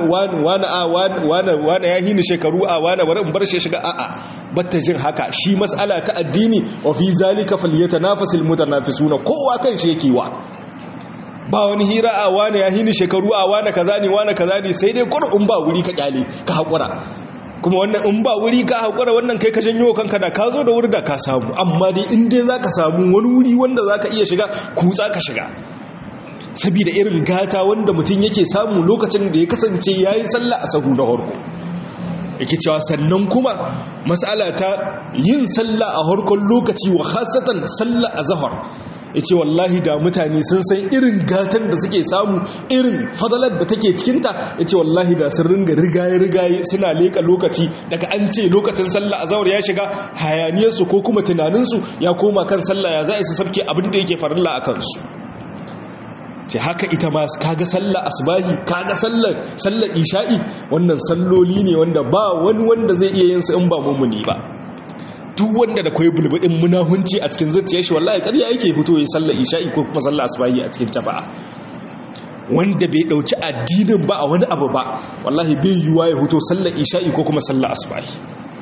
ya hini shekaru, a wani bari in bar shi shiga, a'a batta jin haka. Shi mas'ala ta addini, wa fi zalika falyatanafasul mutanafisuna, kowa kan shi yake wa. Ba wani hira a wani ya hini shekaru, a wani kaza ne, sai dai in ba wuri ka kyale ka hakura. Kuma wannan in ba wuri ka haƙura, wannan kai ka janyo kanka, da ka zo da wuri da ka samu. Amma dai in dai za ka samu wani wuri wanda za ka iya shiga, kutsa ka shiga. Saboda irin gata wanda mutum yake samu lokacin da ya kasance ya yi sallah a sahu na harko. Yake cewa sannan kuma matsala ta yin sallah a harkon lokaci, wa khasatan sallah a zahar. Ya ce wallahi da mutane sun san irin gatan da suke samu, irin fadalar da take cikinta, ya ce wallahi da sun ringa rigaye suna leka lokaci, daga an ce lokacin sallah a zawar ya shiga, hayaniyarsu ko kuma tunaninsu ya koma kan sallah ya za su sabke abin da yake farilla a kansu. Ce haka ita ma kaga sallah asbahi, kaga sallar isha'i, wannan salloli ne wanda ba wani wanda zai iya yin su in ba mumuni ba. Duk wanda da koyi bulbudin munahunci a cikin zuciyar shi, wallahi ƙarya yake fito yi sallar isha'i ko kuma sallar asbahi a cikin tafa'a. Wanda bai dauki addinin ba a wani abu ba, wallahi bai yiwa ya fito sallar isha'i ko kuma sallar asbahi.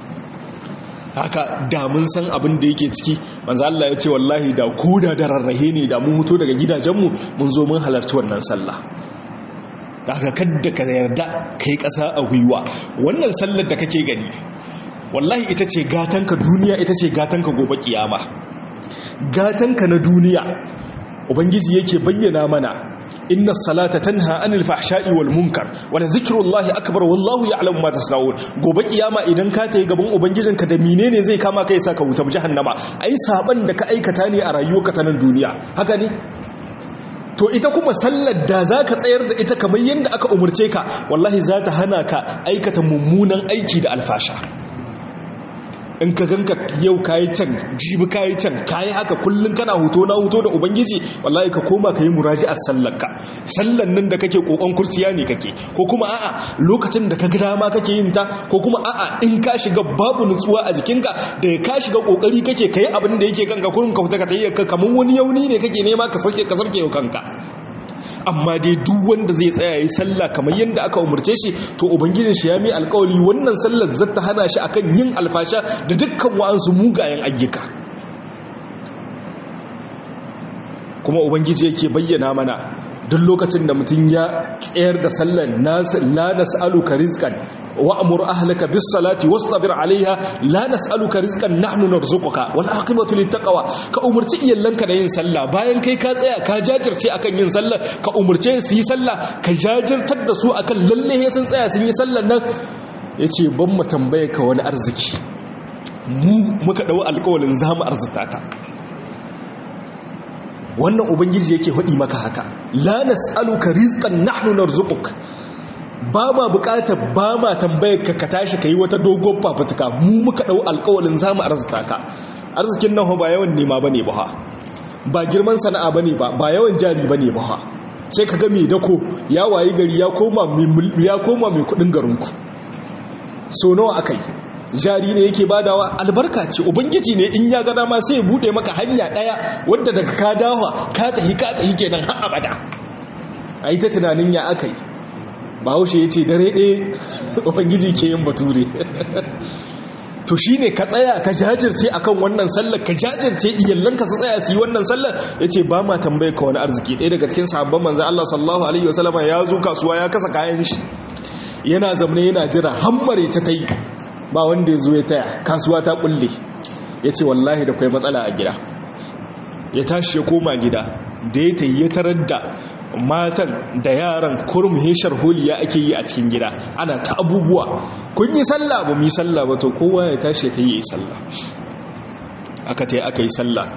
Haka da mun san abin da yake ciki, manzo Allah ya ce wallahi da koda da rarrahe ne, da mun huto daga gidajenmu mun zo mun halarci wannan sallah. Haka kadda ka yarda kai ƙasa a gwiwa. Wannan sallar da kake gani, wallahi ita ce gatanka duniya, ita ce gatanka gobe kiyama. Gatanka na duniya ubangiji yake bayyana mana, inna salata tanha anil fahsha'i wal munkar wa zikrullahi akbar wallahu ya'lamu ma tasna'un. Gobe kiyama idan ka tayi gaban ubangijinka, da menene zai kama kai saka wuta jahannama? Ai saban da ka aikata ne a rayuwarka ta nan duniya, haka ne? To ita kuma sallar da zaka tsayar da ita kamar yanda aka umurce ka, wallahi za ta hana ka aikata mummunan aiki da alfasha. In ka ganka yau kayi can, jibi kayi can, kayi haka kullun kana huto na huto da ubangiji, wallahi ka koma ka yi muraji'ar sallarka. Sallan nan da kake kokon kurciya ne kake, ko kuma a'a lokacin da ka ga dama kake yin ta, ko kuma a'a in ka shiga babu nutsuwa a jikinka, da ka shiga kokari kake kai abin da yake kanka, kurin ka fita ka tayi kamar wani yauni ne kake nema ka sarke kanka. Amma dai duk wanda zai tsaya yi sallah kamar yadda aka umurce shi, to ubangijin shi ya mai alƙawari wannan sallar zata hana shi akan yin alfasha da dukkan wa'ansu mugayen ayyuka. Kuma ubangiji yake bayyana mana, duk lokacin da mutum ya tsayar da sallar, la nas'aluka rizqan wa'mur ahlaka bis salati wastabir alaiha, la nas'aluka rizqan nahnu narzuquka wal aqibatu lit taqwa. Ka umurci iyalanka da yin sallah, bayan kai ka tsaya ka jajirce akan yin sallah, ka umurce su yi sallah, ka jajirtar da su akan lalle sun tsaya sun yi sallar nan. Yace ban mu tambaye ka wani arziki, mu muka dau alƙawarin zamu arzuta ka. Wannan ubangiji yake hudi maka haka, la nas'aluka rizqan nahnu narzuquka. Ba ma bukatar, ba ma tambayar ka tashi ka yi wata dogon fafutuka, mu muka ɗau alƙawalin za mu arzita ka. Arzikin nan ba yawan nema ba ne ba girman sana'a ba ne ba yawan jari ba ne ba. Sai ka ga mai dako ya wayi gari ya koma mai kuɗin garinku. So nawa aka yi? Jari ne yake badawa, albarka ce ubangiji ne in ya ga dama sai ya buɗe maka hanya ɗaya wadda daga ka dawa ka tahi kenan har abada. A yi ta tunanin ya aka yi. Bahaushe ya ce dare ɗaya ubangiji ke yin bature. To shi ne ka tsaya ka jajirce akan wannan sallar, ka jajirce iyalanka su tsaya su yi wannan sallar. Ya ce ba ma tambaye ka wani arziki. Ɗaya daga cikin sahabban manzan Allah sallallahu alaihi wasallama ya zo kasuwa ya kasa kayan shi, yana zamane yana jira hammare ta yi, ba wanda ya zo ya taya, kasuwa ta kulle. Ya ce wallahi da kwai matsala a gida. Ya tashi ya koma gida, da ya tayi ya tarar da matan da yaran kurum heshar holiya ake yi a cikin gida, ana ta abubuwa. Kun yi sallah ba mu yi sallah ba, to kowa ya tashi ta yi sallah. Aka ta yi aka yi sallah,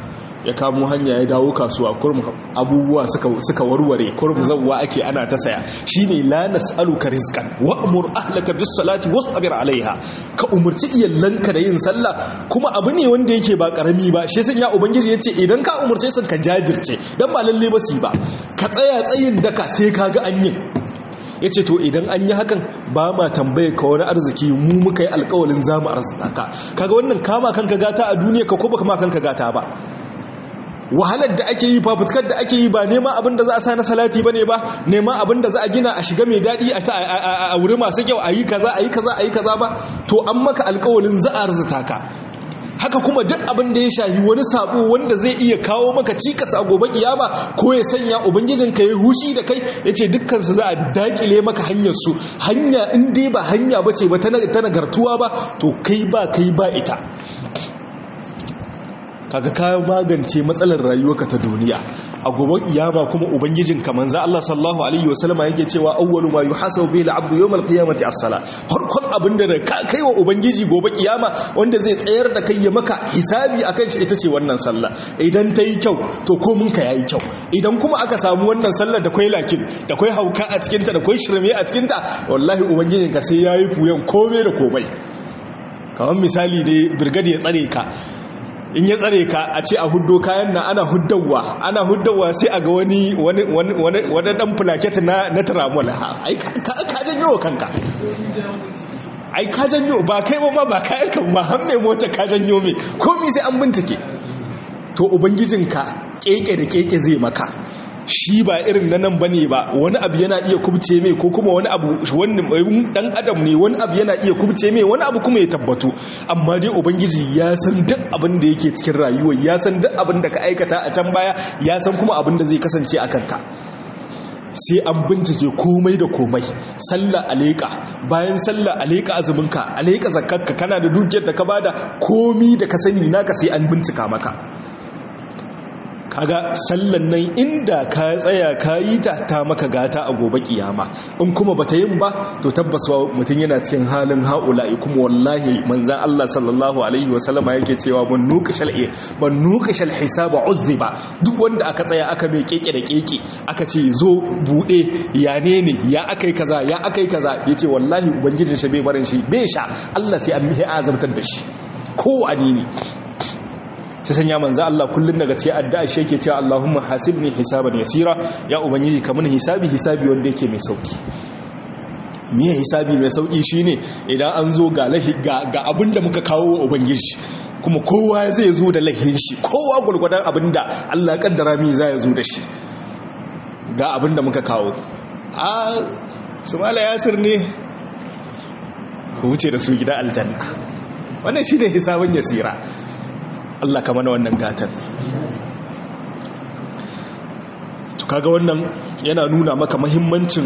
ya kamo hanya ya dawo kasuwa kurum abubuwa suka warware kurum zawwa ake ana ta saya shine la nas'aluka rizqan wa'mur ahlaka bis salati wastabir alaiha ka umurci iyalanka da yin sallah kuma abu ne wanda yake ba karami ba shi san ya ubangiji yace idan ka umurce su ka jajirce dan ba lalle ba su ba ka tsaya tsayin daka sai kaga an yi yace to idan an yi hakan ba ma tambaye ka wani arziki mu muka yi alƙawalin zamu arzuta ka kaga wannan kama kanka gata a duniya ka ko baka ma kanka gata ba wahalar da ake yi fafutukar da ake yi ba nema abin da za a sa na salati ba ne ba nema abin da za a gina a shiga mai daɗi a wuri masu kyau a yi kaza ba to an maka alkawalin za a arzuta ka haka kuma duk abin da ya shahi wani sabo wanda zai iya kawo maka cikas a gobe kiyama ko ya sanya ubangijinka ya hushi da kai yace dukkan su za a dakile maka hanyar su hanya in dai ba hanya bace ba ta nagartuwa ba to kai ba ita kaga ka magance matsalar rayuwarka ta duniya a gobe kiyama kuma ubangijinka manzo Allah sallallahu alaihi wasallam yake cewa awwalu ma yuhasabu bil abdu yawm al qiyamati as-sala farkon abinda da ka kaiwa ubangiji gobe kiyama wanda zai tsayar da kai ya maka hisabi akan shi ita ce wannan sallah idan ta yi kyau to komin ka yayi kyau idan kuma aka samu wannan sallar da kai lakin da kai hauka a cikin ta da kai shirme a cikin ta wallahi ubangijinka sai yayi fuyan komai da komai kamar misali ne birgadi ya tsare ka in ya tsare ka a ce a huddo kayan nan ana huddawa sai a ga wani dan plaket na tramol ai ka janyo kanka ai ka janyo ba kai ba kayan kan ma har mai mota ka janyo mai komai sai an bincike to ubangijinka keke da keke zai maka shi ba irin na nan bane ba wani abu yana iya kubce mai ko kuma wani abu wani dan adam ne wani abu yana iya kubce mai wani abu kuma ya tabbatu amma dai ubangiji ya san duk abin da yake cikin rayuwa ya san duk abin da ka aikata a can baya ya san kuma abin da zai kasance a kanka sai an bincike komai da komai sallah aleka bayan sallah aleka azuminka aleka zakkarka kana da dukiyar da ka bada komai da ka sani naka sai an bincika maka kaga sallan nan inda ka tsaya ka yi ta maka gata a gobe kiyama in kuma bata yin ba to tabbas mutum yana cikin halin haula'i kuma wallahi manzan Allah sallallahu alaihi wasallama yake cewa man nuqashal hisaba uzziba duk wanda aka tsaya aka mai keke da keke aka ce zo bude ya ne ya akai kaza yace wallahi ubangijin shi bai barin shi bai sha Allah sai an mihi azabtar da shi ko wani ne sai sanya manzo Allah kullun daga cikin addu'a shi yake cewa Allahumma hasibni hisaban yasira ya ubangiji ka mun hisabi wanda yake mai sauki me hisabi mai sauki shine idan an zo ga abinda muka kawo wa ubangiji kuma kowa zai zo da lahin shi kowa gurgurdan abinda Allah ya kaddara mi zai zo da shi ga abinda muka kawo a sumala yasir ne ku wuce da su gida aljanna wannan shine hisaban yasira Allah ka mana wannan gatan to kaga wannan yana nuna maka muhimmancin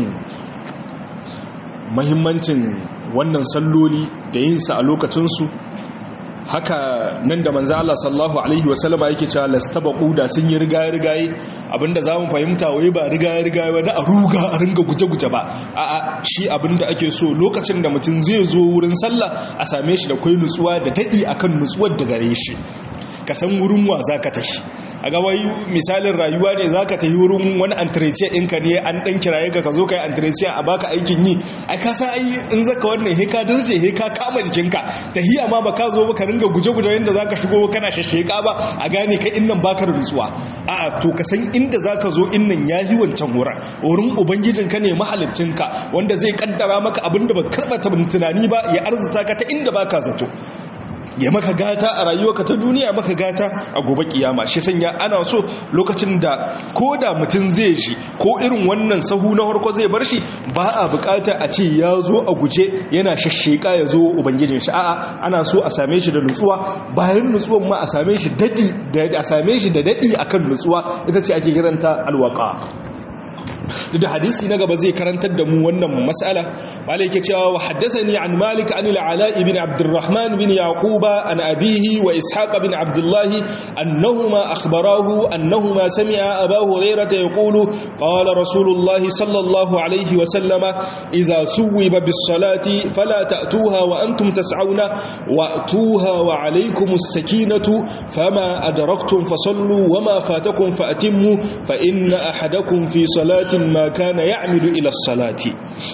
wannan salloli da yin sa a lokacin su haka nan da manzo Allah sallallahu alaihi wasallama yake cewa lastabaqu da sun yi rigaye abinda zamu fahimta wai ba rigaye ba da a ringa guje-guje ba a'a shi abinda ake so lokacin da mutum zai zo wurin sallah a same shi da kai nutsuwa da dadi akan nutsuwar da gare shi ka san wurin wa za ka tashi a ga wai misalin rayuwa ne za ka tafi wurin wani antrecia ɗinka ne an ɗan kiraye ka zo ka yi antrecia a baka aikin yi ai ka san ai in zaka wannan he ka dirje he ka kama jikinka tahiya ma ba ka zo ba ka ringa guje-guje yadda za ka shigo kana shasheka ba a gane ka innan baka da nutsuwa a'a to ka san inda za ka zo innan ya yi wancan wurin ubangijinka ne mahalicinka wanda zai kaddara maka abin da ba karɓa tunani ba ya arzuta ka ta inda baka zato ya maka gata a rayuwarka ta duniya maka gata a gobe kiyama shi sanya ana so lokacin da ko da mutum zai ji ko irin wannan sahu na harko zai bar shi ba a bukata a ce ya zo a guje yana shashsheka ya zo ubangijin shi a'a ana so a same shi da nutsuwa bayan nutsuwan ma a same shi da dadi akan nutsuwa ita ce ake kiranta alwaqa da hadisi na gaba zai karantar da mu wannan mas'ala malai yake cewa wa haddathani an malik an al-ala ibn abdurrahman bin yaquba an abihi wa ishaq bin abdullah annahuma akhbarahu annahuma sami'a abu hurairah yaqulu qala rasulullah sallallahu alayhi wa sallama idha suwiba bis-salati fala ta'tuha wa antum tas'auna wa'tuha wa alaykum as-sakinatu fama adraktum fasallu wama fatakum fa'timmu fa inna ahadakum fi salati ma kana ya'midu ila as-salati.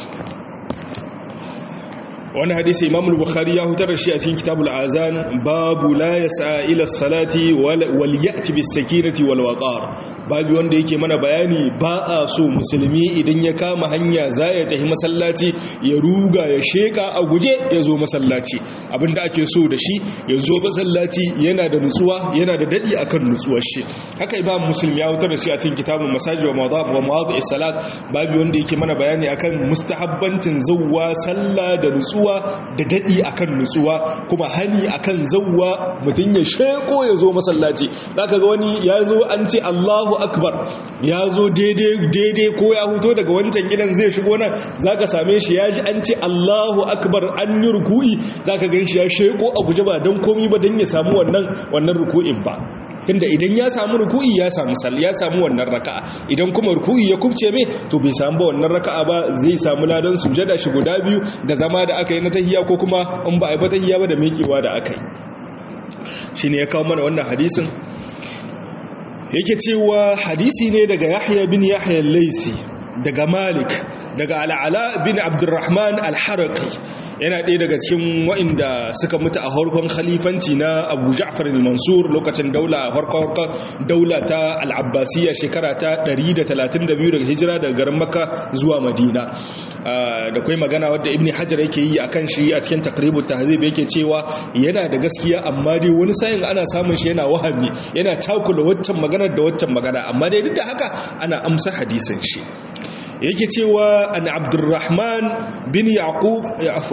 wani hadisi imam al-bukhari ya hutar da shi a cikin kitabul azan babu la yas'a ila as-salati wal ya'ti bis-sakinati wal waqar babu wanda yake mana bayani ba a so musulmi idan ya kama hanya zai tafi masallaci ya ruga ya sheka a guje ya zo masallaci abinda ake so da shi ya zo masallaci yana da nutsuwa yana da dadi akan nutsuwar shi haka imam muslim ya hutar da shi a cikin kitabul masajid wa mawadhi'is salat babu wanda yake mana bayani akan mustahabbancin zawwa sallah da nutsuwa da daɗi akan nutsuwa kuma hani akan zawwa mutum ya sheko ya zo masallaci zaka ga wani ya zo an ce Allahu akbar ya zo daidai ko ya huto daga wancan gidan zai shigo nan zaka same shi ya ji an ce Allahu akbar an yi ruku'i zaka gan shi ya sheko a guje ba don komi ba don ya samu wannan ruku'in ba tunda idan ya samu ruku'i ya samu wannan raka'a idan kuma ruku'i ya kubce mai to bai samu ba wannan raka'a ba zai samu ladan sujada shi guda biyu da zama da aka yi na tahiyya ko kuma in ba a yi ba tahiyya ba da mekewa da aka yi shine ya kawo mana wannan hadisin yake cewa hadisi ne daga Yahya bin Yahya al-Laysi daga Malik daga Al-Ala bin Abdurrahman al-Haraqi yana ɗaya daga cikin wa'inda suka mutu a harkon khalifanci na Abu Ja'far al-Mansur lokacin harkon daula ta al-Abbasiyya shekara ta 132 daga hijira daga garin Makka zuwa Madina da kai magana wadda Ibn Hajar yake yi akan shi a cikin Taqribut Tahzib yake cewa yana da gaskiya amma dai wani sayin ana samun shi yana wahami yana takula waccan magana da waccan magana amma dai duk da haka ana amsa hadisin shi yake cewa an Abdurrahman bin Yaqub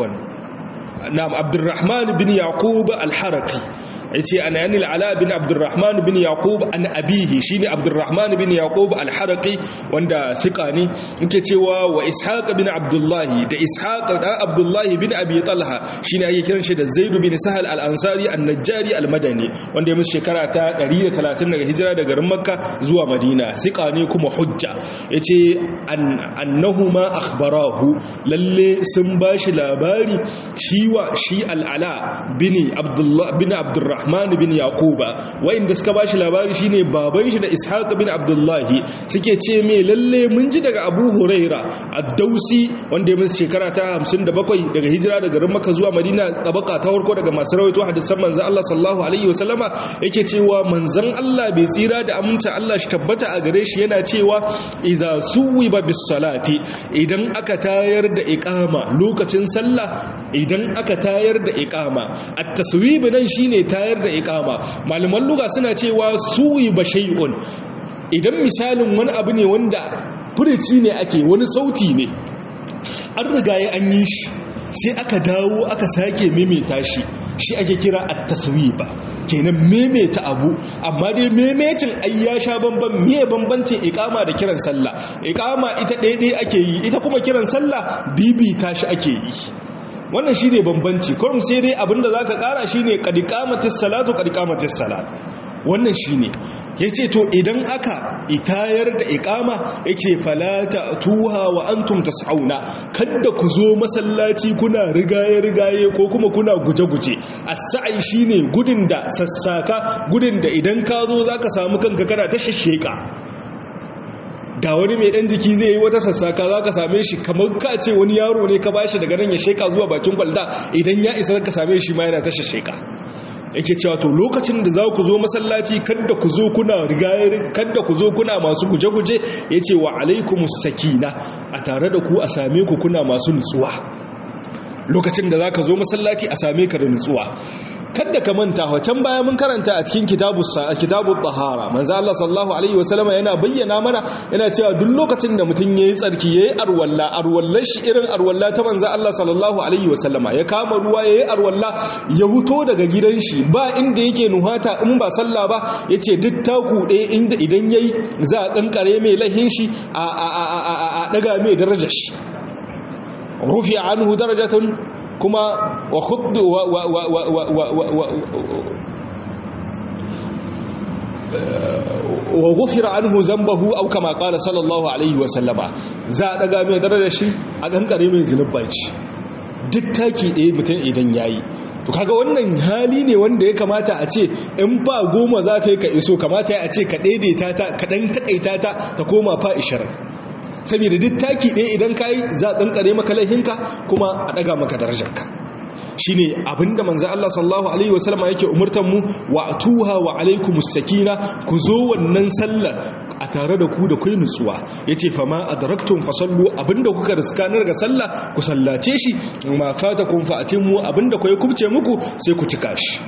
Abdurrahman bin Yaqub al-Haraqi yace ana yani al-Ala bin Abdurrahman bin Yaqub an abihi shine Abdurrahman bin Yaqub al-Haraqi wanda sika ne yake cewa wa Ishaq bin Abdullah da Ishaq da Abdullah bin Abi Talha shine ake kiran shi da Zaid bin Sahal al-Ansari an-Najjari al-Madani wanda ya mutu shekara ta 130 daga hijira daga garin Makka zuwa Madina sika ne kuma hujja yace annahuma akhbarahu lalle sun bashi labari shi al-Ala bin Abdullah bin Abdurrahman bin Yaquba wanda suka bashi labari shine baban shi da Ishaq bin Abdullahi suke ce me lalle mun ji daga Abu Huraira ad-Dausi wanda ya mutu shekara ta 57 daga hijira daga garin Makka zuwa Madina tabaka ta farko daga masu rawaito hadisan manzon Allah sallallahu alaihi wasallama yake cewa manzon Allah bai tsira da aminta Allah shi tabbata a gare shi yana cewa idza suwiba bis salati idan aka tayar da iqama lokacin sallah idan aka tayar da iqama at-taswib nan shine tayar da iqama malaman lugha suna cewa suwiba shay'un idan misalin wani abu ne wanda furici ne ake wani sauti ne an riga ya an yi shi sai aka dawo aka sake maimaita shi ake kira at-taswiba kenan maimaita abu amma dai maimaitin ai ya sha bambancin iqama da kiran sallah iqama ita daidai ake yi ita kuma kiran sallah bibita shi ake yi wannan shine bambanci kurum sai dai abinda zaka kara shine qad iqamatis salatu qad iqamatis salat wannan shine yace to idan aka itayar da iqama yace falata tuha wa antum tas'auna kada ku zo masallaci kuna rigaye ko kuma kuna guje-guje as-sa'i shine gudun da sassaka gudun da idan ka zo zaka samu kanka kana ta shasheka da wani mai dan jiki zai yi wata sassaka za ka same shi kamar ka ce wani yaro ne ka bashi daga nan ya sheka zuwa bakin kwalda idan ya isa ka same shi ma yana ta sheka yake cewa to lokacin da za ku zo masallaci kada ku zo kuna rigaye kada ku zo kuna masu guje-guje yace wa alaikumus sakina a tare da ku a same ku kuna masu nutsuwa lokacin da za ka zo masallaci a same ka da nutsuwa kada ka manta can baya mun karanta a cikin kitabut tahara manzo Allah sallallahu alaihi wasallama yana bayyana mana yana cewa duk lokacin da mutum yayi tsarki yayi arwallar shi irin arwalla ta manzo Allah sallallahu alaihi wasallama ya kama ruwa yayi arwalla ya huto daga gidan shi ba inda yake nuhata in ba sallah ba yace duk taku ɗaya inda idan yayi za a kankare mai lahin shi a daga mai darajar shi rufi anhu darajatun kuma wa khuddu wa ghufira anhu dhanbahu aw kama qala sallallahu alaihi wa sallama za a daga mai darajar shi a kankare mai zunuban shi duk taki ɗaya mutum idan yayi to kaga wannan hali ne wanda ya kamata a ce in fa 10 za ka yi ka iso kamata a ce ka daidaita ta ka dan takaita ta koma fa 20 saboda duk taki ɗaya idan ka yi za a ƙanƙare maka laihinka kuma a ɗaga maka darajarka shi ne abinda manzo Allah sallallahu alaihi wasallama yake umurtan mu wa atuha wa alaikumus sakina ku zo wannan sallar a tare da ku da kai nutsuwa yace fa ma adraktum fasallu abinda kuka riska na daga sallah ku sallace shi ma fatakum fa atimmu abinda kai kubce muku sai ku cika shi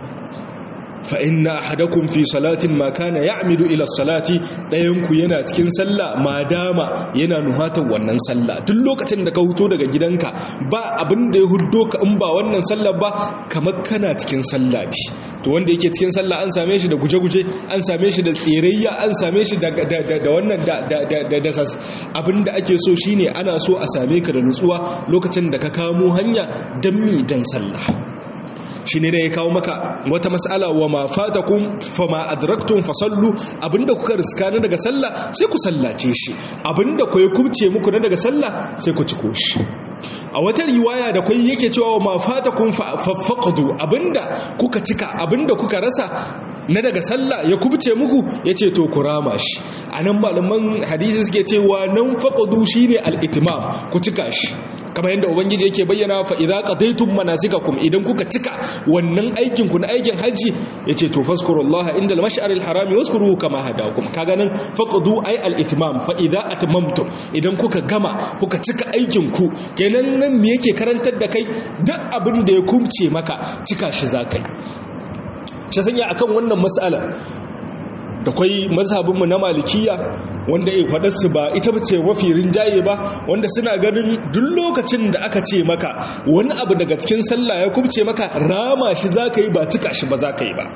fa inna ahadakum fi salatin ma kana ya'midu ila salati dayanku yana cikin sallah madama yana nuhatan wannan sallah duk lokacin da ka huto daga gidanka ba abin da ya huddo ka in ba wannan sallah ba kamar kana cikin sallah ne to wanda yake cikin sallah an same shi da guje-guje an same shi da tsirayya an same shi da wannan da sas abinda ake so shine ana so a same ka da nutsuwa lokacin da ka kamo hanya dan mi dan sallah shi ne da ya kawo maka wata mas'ala wa ma fatakum fama adraktum fasallu abinda kuka riska na daga sallah sai ku sallace shi abinda ku kubce muku na daga sallah sai ku ciko shi a wata riwaya da kai yake cewa wa ma fatakum faqadu abinda kuka cika abinda kuka rasa na daga sallah ya kubce muku yace to ku rama shi anan malaman hadisi suke cewa nan faqadu shine al-itmam ku cika shi kamar yadda ubangiji yake bayyana fa idza qadaytum manasikakum idan kuka cika wannan aikin ku na aikin haji yace to fazkurullaha inda al-mash'ar al-haram wazkuruhu kama hadakum kaga nan faqdu ay al-itmam fa idza atmamtum idan kuka gama kuka cika aikin ku kenan nan me yake karantar da kai duk abin da ya kumce maka cika shi zakai ce sanya akan wannan mas'ala da kwai mazhabinmu na malikiya wanda ya faɗarsu ba ita ce mafi rinjaye ba wanda suna ganin duk lokacin da aka ce maka wani abu daga cikin sallah ya kubce maka rama shi za ka yi ba cika shi ba za ka yi ba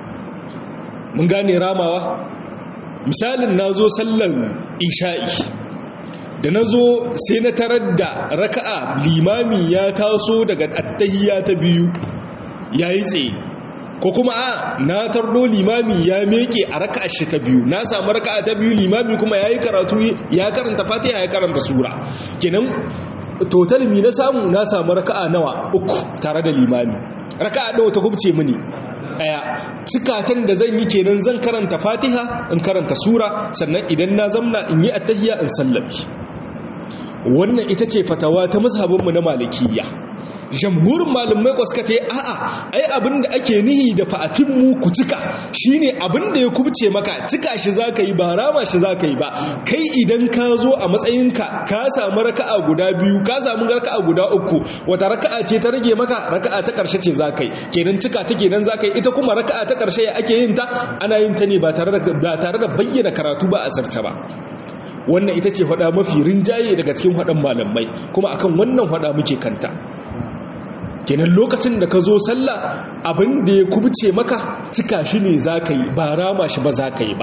mun gane ramawa misalin na zo sallar isha'i da na zo sai na tarar da raka'a limami ya taso daga attahiyya ta biyu ya yi tsaye ko kuma na tardo limami ya meke a raka'a shi ta biyu na samu raka'a ta biyu limami kuma yayi karatu ya karanta fatiha ya karanta sura kenan total mi na samu raka'a nawa 3 tare da limami raka'a nawa ta kubce mini daya cikatan da zan yi kenan zan karanta fatiha in karanta sura sannan idan na zamna in yi attahiyya in sallami wannan ita ce fatawa ta mazhabinmu na malikiyya jamhurin malamai ko suka ce a'a ai abinda ake nihi da fa'atin mu ku cika shine abinda ya kubce maka cika shi zaka yi ba rama shi zaka yi ba kai idan ka zo a matsayinka ka samu raka'a guda biyu ka samu raka'a guda uku wata raka'a ce ta rage maka raka'a ta karshe ce zaka yi kenan cika ta kenan zaka yi ita kuma raka'a ta karshe ya ake yin ta ana yin ta ne ba tare da bayyana karatu ba a sarta ba wannan ita ce hada mafi rinjaye daga cikin hadan malamai kuma akan wannan hada muke kanta kenan lokacin da ka zo sallah abin da ya kubce maka cika shi ne za ka yi ba rama shi ba za ka yi ba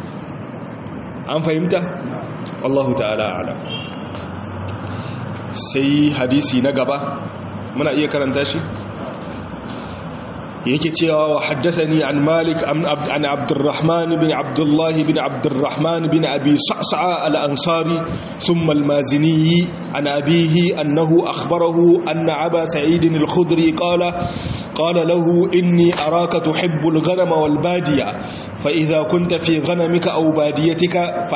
an fahimta? Allahu ta'ala ala sai hadisi na gaba muna iya karanta shi yake cewa wa haddathani an Malik an Abdurrahman bin Abdullah bin Abdurrahman bin Abi Sa'sa'a al-Ansari thumma al-Mazini an abihi annahu akhbarahu anna Aba Sa'id al-Khudri qala lahu inni araka tuhibbu al-ghanama wal-badiya فإذا كنت في غنمك أو باديتك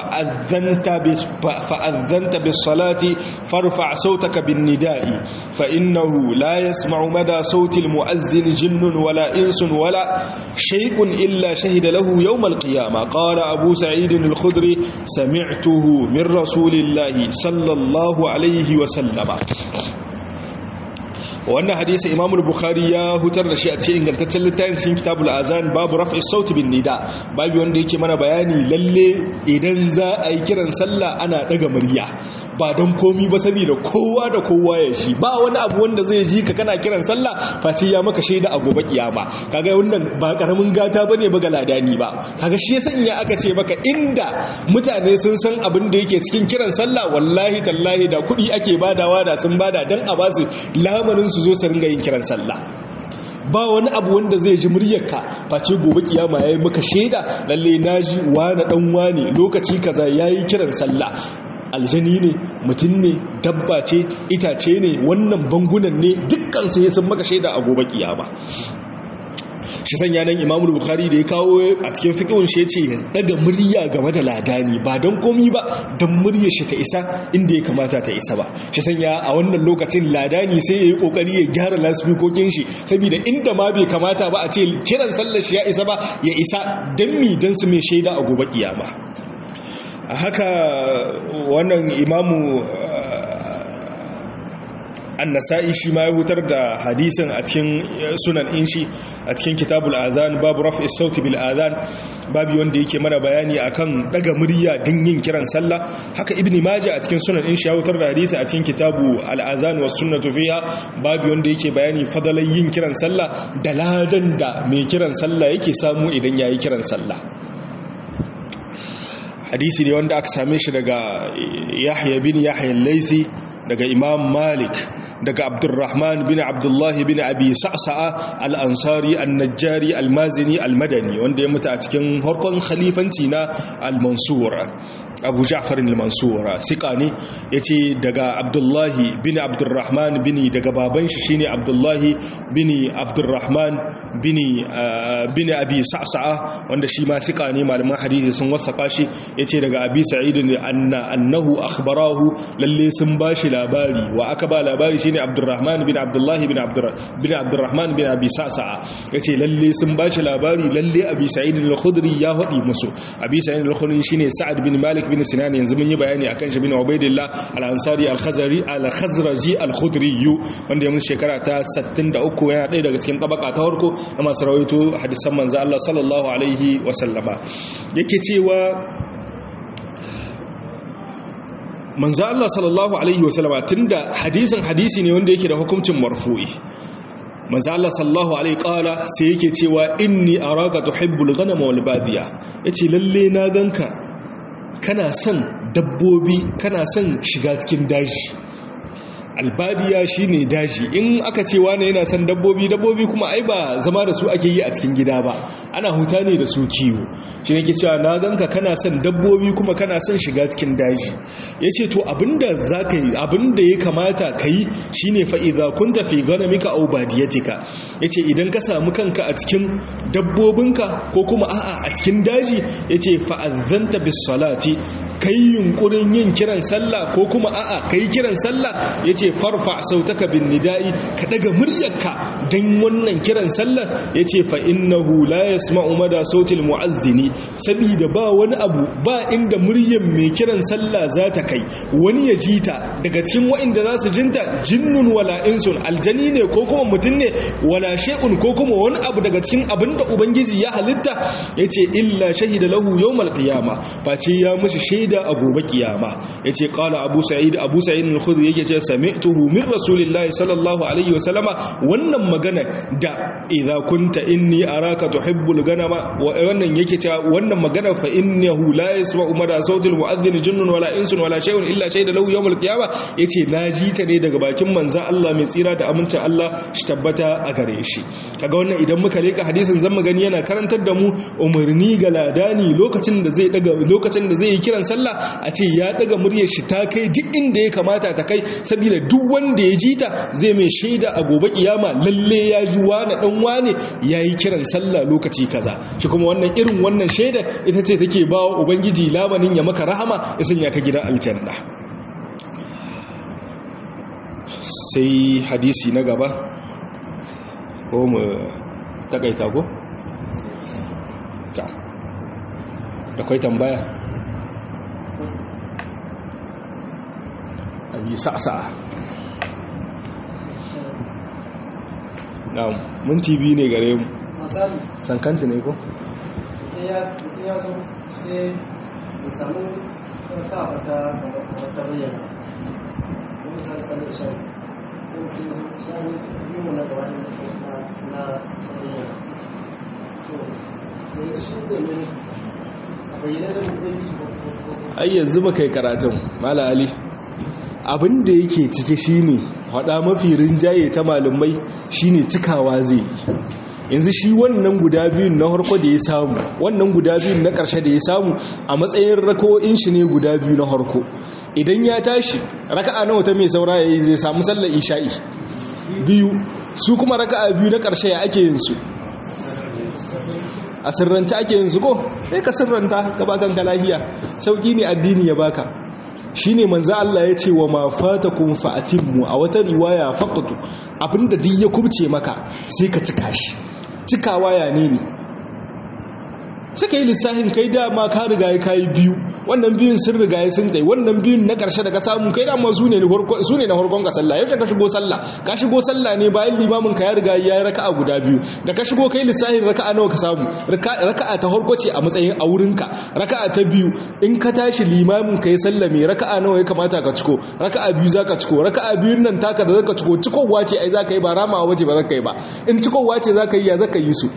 فأذنت بالصلاة فارفع صوتك بالنداء فإنه لا يسمع مدى صوت المؤذن جن ولا إنس ولا شيء إلا شهد له يوم القيامة قال أبو سعيد الخدري سمعته من رسول الله صلى الله عليه وسلم wannan hadisi Imam Bukhari ya hutar da shi a cikin ingantaccen littafin cikin Kitabul Azan babu raf'i sauti bin nida, babu wanda yake mana bayani lalle idan za a yi kiran sallah ana daga murya ba don komi ba saboda kowa da kowa ya shi, ba wani abu wanda zai ji ka kana kiran sallah face ya maka shaida a gobe kiyama. kaga wannan ba karamin gata bane ba ga ladani ba, kaga shi yasa in aka ce maka inda mutane sun san abin da yake cikin kiran sallah wallahi tallahi da kuɗi ake badawa da sun bada dan a basu lamarin su zo su ringa yin kiran sallah. ba wani abu wanda zai ji muryarka face gobe kiyama yayi maka shaida lalle naji wani dan wani lokaci kaza yayi kiran sallah. aljani ne, mutum ne, dabba ce, itace ne, wannan bangunan ne, dukkan su sun maka shaida a gobe kiyama. shi sanya nan Imam Bukhari da ya kawo a cikin fiqhun shi yace daga murya game da ladani ba don komi ba don muryar shi ta isa inda ya kamata ta isa ba. shi sanya a wannan lokacin ladani sai yayi kokari ya gyara lasfikokin shi saboda inda ma bai kamata ba a ce kiran sallar shi ya isa ba ya isa dan su mai shaida a gobe kiyama. haka wannan Imamu An-Nasa'i shi ma ya hutar da hadisin a cikin sunan inshi a cikin Kitabul Azan babu raf'i sauti bil azan, babu wanda yake mana bayani akan daga murya din yin kiran sallah. haka Ibn Majah a cikin sunan inshi ya hutar da hadisi a cikin Kitabu al-Azan was sunnatu fiha, babu wanda yake bayani fadalan yin kiran sallah da ladan da mai kiran sallah yake samu idan yayi kiran sallah. hadisi ne wanda aka same shi daga Yahya bin Yahya al-Laythi, daga Imam Malik, daga Abdurrahman bin Abdullah bin Abi Sa'sa'a al-Ansari an-Najjari al-Mazini al-Madani, wanda ya mutu a cikin harkon khalifanci na al-Mansur Abu Ja'far al-Mansur. sika ne yace daga Abdullah bin Abdurrahman bin, daga baban shi shine Abdullah bin Abdurrahman bin Abi Sa'sa'a, wanda shi ma sika ne, malaman hadisi sun wasaka shi. yace daga Abi Sa'id annahu akhbarahu, lalle sun bashi labari. wa aka ba labari shine Abdurrahman bin Abdullah bin Abdurrahman bin Abi Sa'sa'a. yace lalle sun bashi labari lalle Abi Sa'id al-Khudri ya hadi musu. Abi Sa'id al-Khudri shine Sa'ad bin Malik bin Sinan, yanzu mun yi bayani akan shi, bin Ubaidillah al-Ansari al-Khazraji al-Khudri, wanda ya mutu shekara ta 63, yana ɗaya daga cikin tabaka ta farko na masu rawaito hadisan manzo Allah sallallahu alaihi wa sallama. yake cewa manzo Allah sallallahu alaihi wasallama, tunda hadisi ne wanda yake da hukuncin marfu'i. manzo Allah sallallahu alaihi qala sai yake cewa inni araka tuhibbul ghanama wal badiya, yace lalle na ganka kana son dabbobi, kana son shiga cikin daji. albadiya shine daji. in aka ce wani yana son dabbobi kuma ai ba zama da su ake yi a cikin gida ba, ana huta ne da su kiwo. shi ne ke cewa na ganka kana son dabbobi kuma kana son shiga cikin daji. yace to abinda zaka yi, abinda ya kamata kai shine fa idza kunta fi ghanamika aw badiyatika, yace idan ka samu kanka a cikin dabbobinka ko kuma a'a a cikin daji, yace fa azanta bis salati, kai yunkurin yin kiran sallah ko kuma a'a kai kiran sallah, yace farfa sautaka bin nida'i, ka daga muryarka dan wannan kiran sallah. yace fa innahu la yasma'u mada sautil mu'azzini, saboda ba wani abu, ba inda muryar mai kiran sallah za ta kai wani ya jita daga cikin wa'inda za su jinta, jinnun wala insun, aljani ne ko kuma mutum ne, wala shay'un ko kuma wani abu daga cikin abinda ubangiji ya halitta, yace illa shahida lahu yawmal qiyama, face ya mushi shaida a gobe kiyama. yace qala Abu Sa'id al-Khudri yake ce sami'tuhu min rasulillahi sallallahu alaihi wasallama, wannan magana da idza kunta inni araka tuhibbul ganama, wannan yake cewa wannan magana fa innahu la yasma'u mada sautil mu'adhdhin jinnun wala insun wala shay'un illa shayda lahu yawmal qiyamah, yace naji ta ne daga bakin manzon Allah mai tsira da amincin Allah shi tabbata a gare shi. kaga wannan idan muka leka hadisin zan gani yana karantar da mu umarni ga ladani lokacin da zai yi kiran sallah, a ce ya daga muryar shi ta kai duk inda ya kamata ta kai, saboda duk wanda ya ji ta zai mai shaida a gobe kiyama lalle ya ji wani dan wane yayi kiran sallah lokaci kaza. shi kuma wannan irin wannan shaida ita ce take bawa ubangiji labanin ya maka rahama ya sanya ka gidan aljanna. sai hadisi na gaba ko mu takaita ko ta akwai tambaya Abi Sa'sa'a. na'am mun tv ne gare mu misali sankanta ne ko ya zo sai ya samu ta bayyana wani misali sanar da shari sai mutum ya zo shani biyu na gaba na bayyana to yanzu shi zai mai a bayyana da mutum ya su ai yanzu ba kai karatun mala ali abin da yake cike shine hada mafi rinjaye ta malumai shine cikawa zai yanzu shi wannan guda biyun na harko da ya samu wannan guda biyun na ƙarshe da ya samu a matsayin rako'in shi ne guda biyu na harko idan ya tashi raka'a nawa ta mai saura yayi zai samu sallar isha'i biyu su kuma raka'a biyu na ƙarshe ya ake yin su a sirranta ake yin su ko sai ka sirranta ka baka lafiya sauki ne addini ya baka shine manzo Allah ya ce wa ma fatakum fa'atimmu a wata riwaya faqatu abinda duk ya kubce maka sai ka cika shi cikawa ya ne sai kai lissafin kai dama ka riga ya kai biyu wannan biyun sun riga ya sun tsaye wannan biyun na karshe da ka samu kai dama su ne na harkon ka sallah yaushe ka shigo sallah ne bayan limamin ka ya riga ya yi raka'a guda biyu da ka shigo kai lissafin raka'a nawa ka samu raka'a ta harko ce a matsayin a wurinka raka'a ta biyu in ka tashi limamin ka ya sallame raka'a nawa ya kamata ka ciko raka'a biyu za ka ciko raka'a biyun nan taka da zaka ciko cikowa ce ai za ka yi ba ramawa wace ba za ka yi ba in cikowa ce za ka yi ya za ka yi su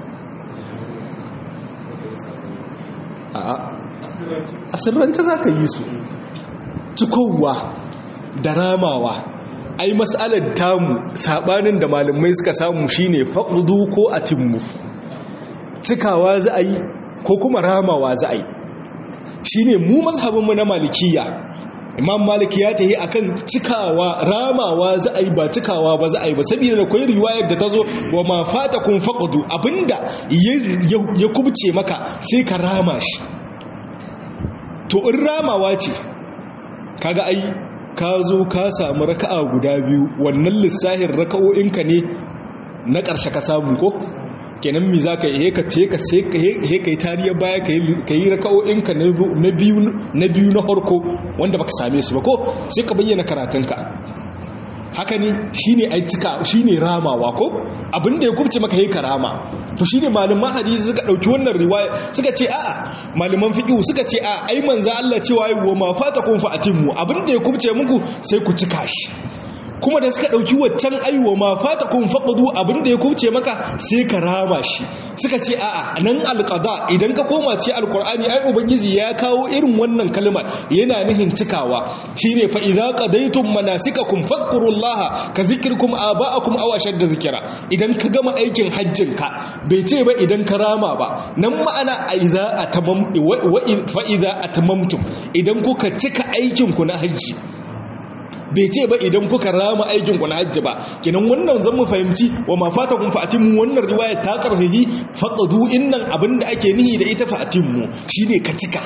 a sirrance za ka yi su cikowa da ramawa ai matsalar tamu sabanin da malamai suka samu shine faqdu ko atimmu cikawa za a yi ko kuma ramawa za a yi shine mu mazhabinmu na malikiya imam maliki ya tahi akan cikawa ramawa za a yi ba cikawa ba za a yi ba saboda da koyi riwayar da ta zo wa ma fatakum faqdu abinda ya kubce maka sai ka rama shi to in ramawa ce kaga ai ka zo ka samu raka'a guda biyu wannan lissahin raka'o'inka ne na ƙarshe ka samu ko kenan mi za ka yi ka ce ka sai ka yi tariyar baya ka yi raka'o'inka na biyu na harko wanda baka same su ba ko sai ka bayyana karatunka haka ne shine ai cika shine ramawa ko abinda ya kubce maka yayi karama to shine malaman hadisi suka dauki wannan riwaya suka ce a'a malaman fiqh suka ce a'a ai manzo Allah cewa wa ma fatakum fa atimmu abinda ya kubce muku sai ku cika shi kuma da suka dauki waccan aiwa ma fatakum faqdu abinda ya kubce maka sai ka rama shi suka ce a'a nan alqada idan ka koma ce alqur'ani ai ubangiji ya kawo irin wannan kalmar yana nihin cikawa shine fa idza qadaytum manasikakum fadhkurullaha ka zikrikum aba'akum aw ashadda zikra idan ka gama aikin hajjin ka bai ce ba idan ka rama ba nan ma'ana idza atamam fa idza atamamtum idan kuka cika aikin ku na hajji bai ce ba idan kuka rama aikin ku na hajji ba kenan wannan zan mu fahimci wa ma fatakum fa'atimu wannan riwaya ta karfafi faqadu innan abinda ake nihi da ita fa'atimu shine ka cika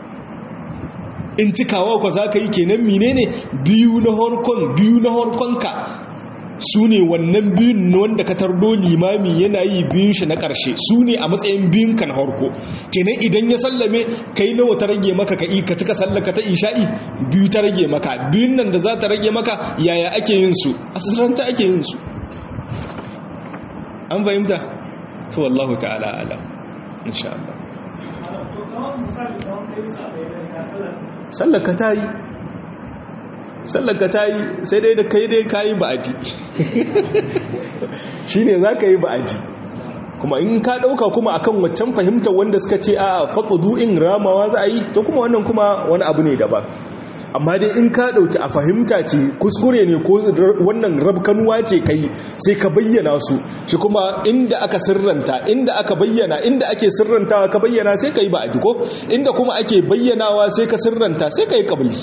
in cikawa ko zaka yi kenan menene biyu na harkon ka su ne wannan biyun wanda ka tardo limami yana yi biyun shi na ƙarshe su ne a matsayin biyun kan harko kenan idan ya sallame kai nawa ta rage maka ka cika sallaka ta isha'i biyu ta rage maka biyun nan da za ta rage maka yaya ake yin su a sassaranta ake yin su an fahimta to wallahu ta'ala alam insha Allah sallaka ta yi sallaka ta yi sai dai da kai dai kayi ba'adi shi ne za ka yi ba'adi kuma in ka ɗauka kuma akan waccan fahimtar wanda suka ce a faƙudu in ramawa za a yi to kuma wannan kuma wani abu ne daban amma dai in ka ɗauki a fahimta ce kuskure ne ko wannan rabkanuwa ce ka yi sai ka bayyana su shi kuma inda aka sirranta inda aka bayyana inda ake sirrantawa ka bayyana sai ka yi ba'adi ko inda kuma ake bayyanawa sai ka sirranta sai ka yi ƙabli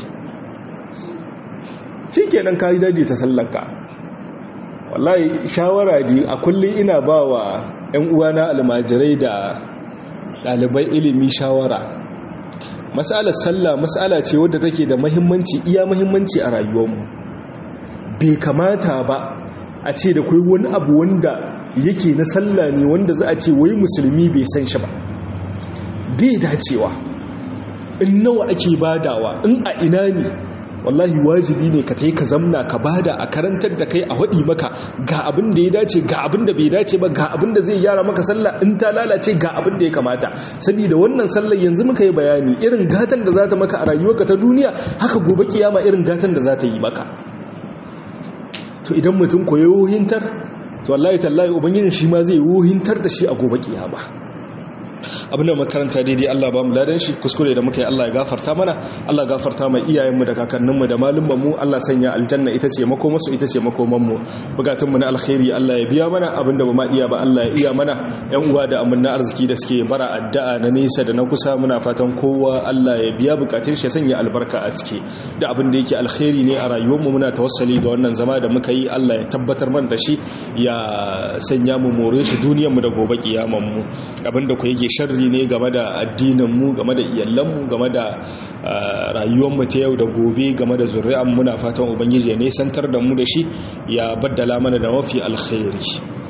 shi kenan ka yi daidaita sallanka wallahi shawara ji a kullum ina ba wa 'yan uwana almajirai da ɗalibai ilimi shawara matsalar sallah matsala ce wadda take da mahimmanci iya mahimmanci a rayuwarmu bai kamata ba a ce da kai wani abu wanda yake na sallah ne wanda za a ce wai musulmi bai san shi ba bai dacewa in nawa ake badawa in a ina ne wallahi wajibi ne ka tai ka zamna ka bada a karantar da kai a hadi maka ga abin da ya dace ga abin da bai dace ba ga abin da zai gyara maka sallah in ta lalace ga abin da ya kamata saboda wannan sallar yanzu muka yi bayani irin gatan da za ta maka a rayuwarka ta duniya haka gobe kiyama irin gatan da za ta yi maka. To idan mutum koyo wuhintar to wallahi tallahi ubangijin shi ma zai wuhintar da shi a gobe kiyama. Abin da makaranta daidai Allah ba mu ladan shi, kuskure da muka yi Allah ya gafarta mana, Allah gafarta mai iyayenmu da kakanninmu da malumanmu, Allah sanya aljanna ita ce makomarsu ita ce makomanmu. Bukatunmu na alkhairi Allah ya biya mana, abin da ba ma iya ba Allah ya iya mana. Yan uwa da amanna arziki da suke bara addu'a na nesa da na kusa muna fatan kowa Allah ya biya bukatun shi, sanya albarka a ciki. Da abin da yake alkhairi ne a rayuwarmu muna tawassali da wannan zama da muka yi, Allah ya tabbatar mana da shi, ya sanya mu more shi duniyarmu da gobe kiyamanmu. Abin da ku yake sharri ne game da addininmu, game da iyalanmu, game da rayuwarmu ta yau da gobe, game da zuri'an muna fatan ubangiji ya nesantar da mu da shi, ya baddala mana da mafi alkhairi.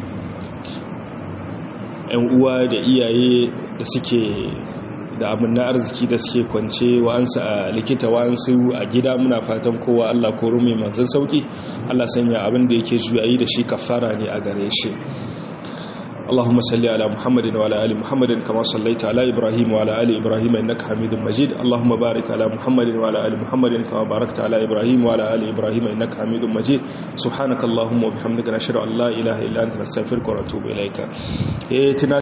Yan uwa da iyaye da suke da amanna arziki da suke kwance wa'ansu a likita wa'ansu a gida muna fatan kowa Allah ko rumi manzon sauki, Allah sanya abin da yake juyayi da shi kafara ne a gare shi. اللهم صل على محمد وعلى آل محمد كما صليت على إبراهيم وعلى آل إبراهيم إنك حميد مجيد. اللهم بارك على محمد وعلى آل محمد كما باركت على إبراهيم وعلى آل إبراهيم إنك حميد مجيد. سبحانك اللهم وبحمدك نشهد أن لا إله إلا أنت نستغفرك ونتوب إليك.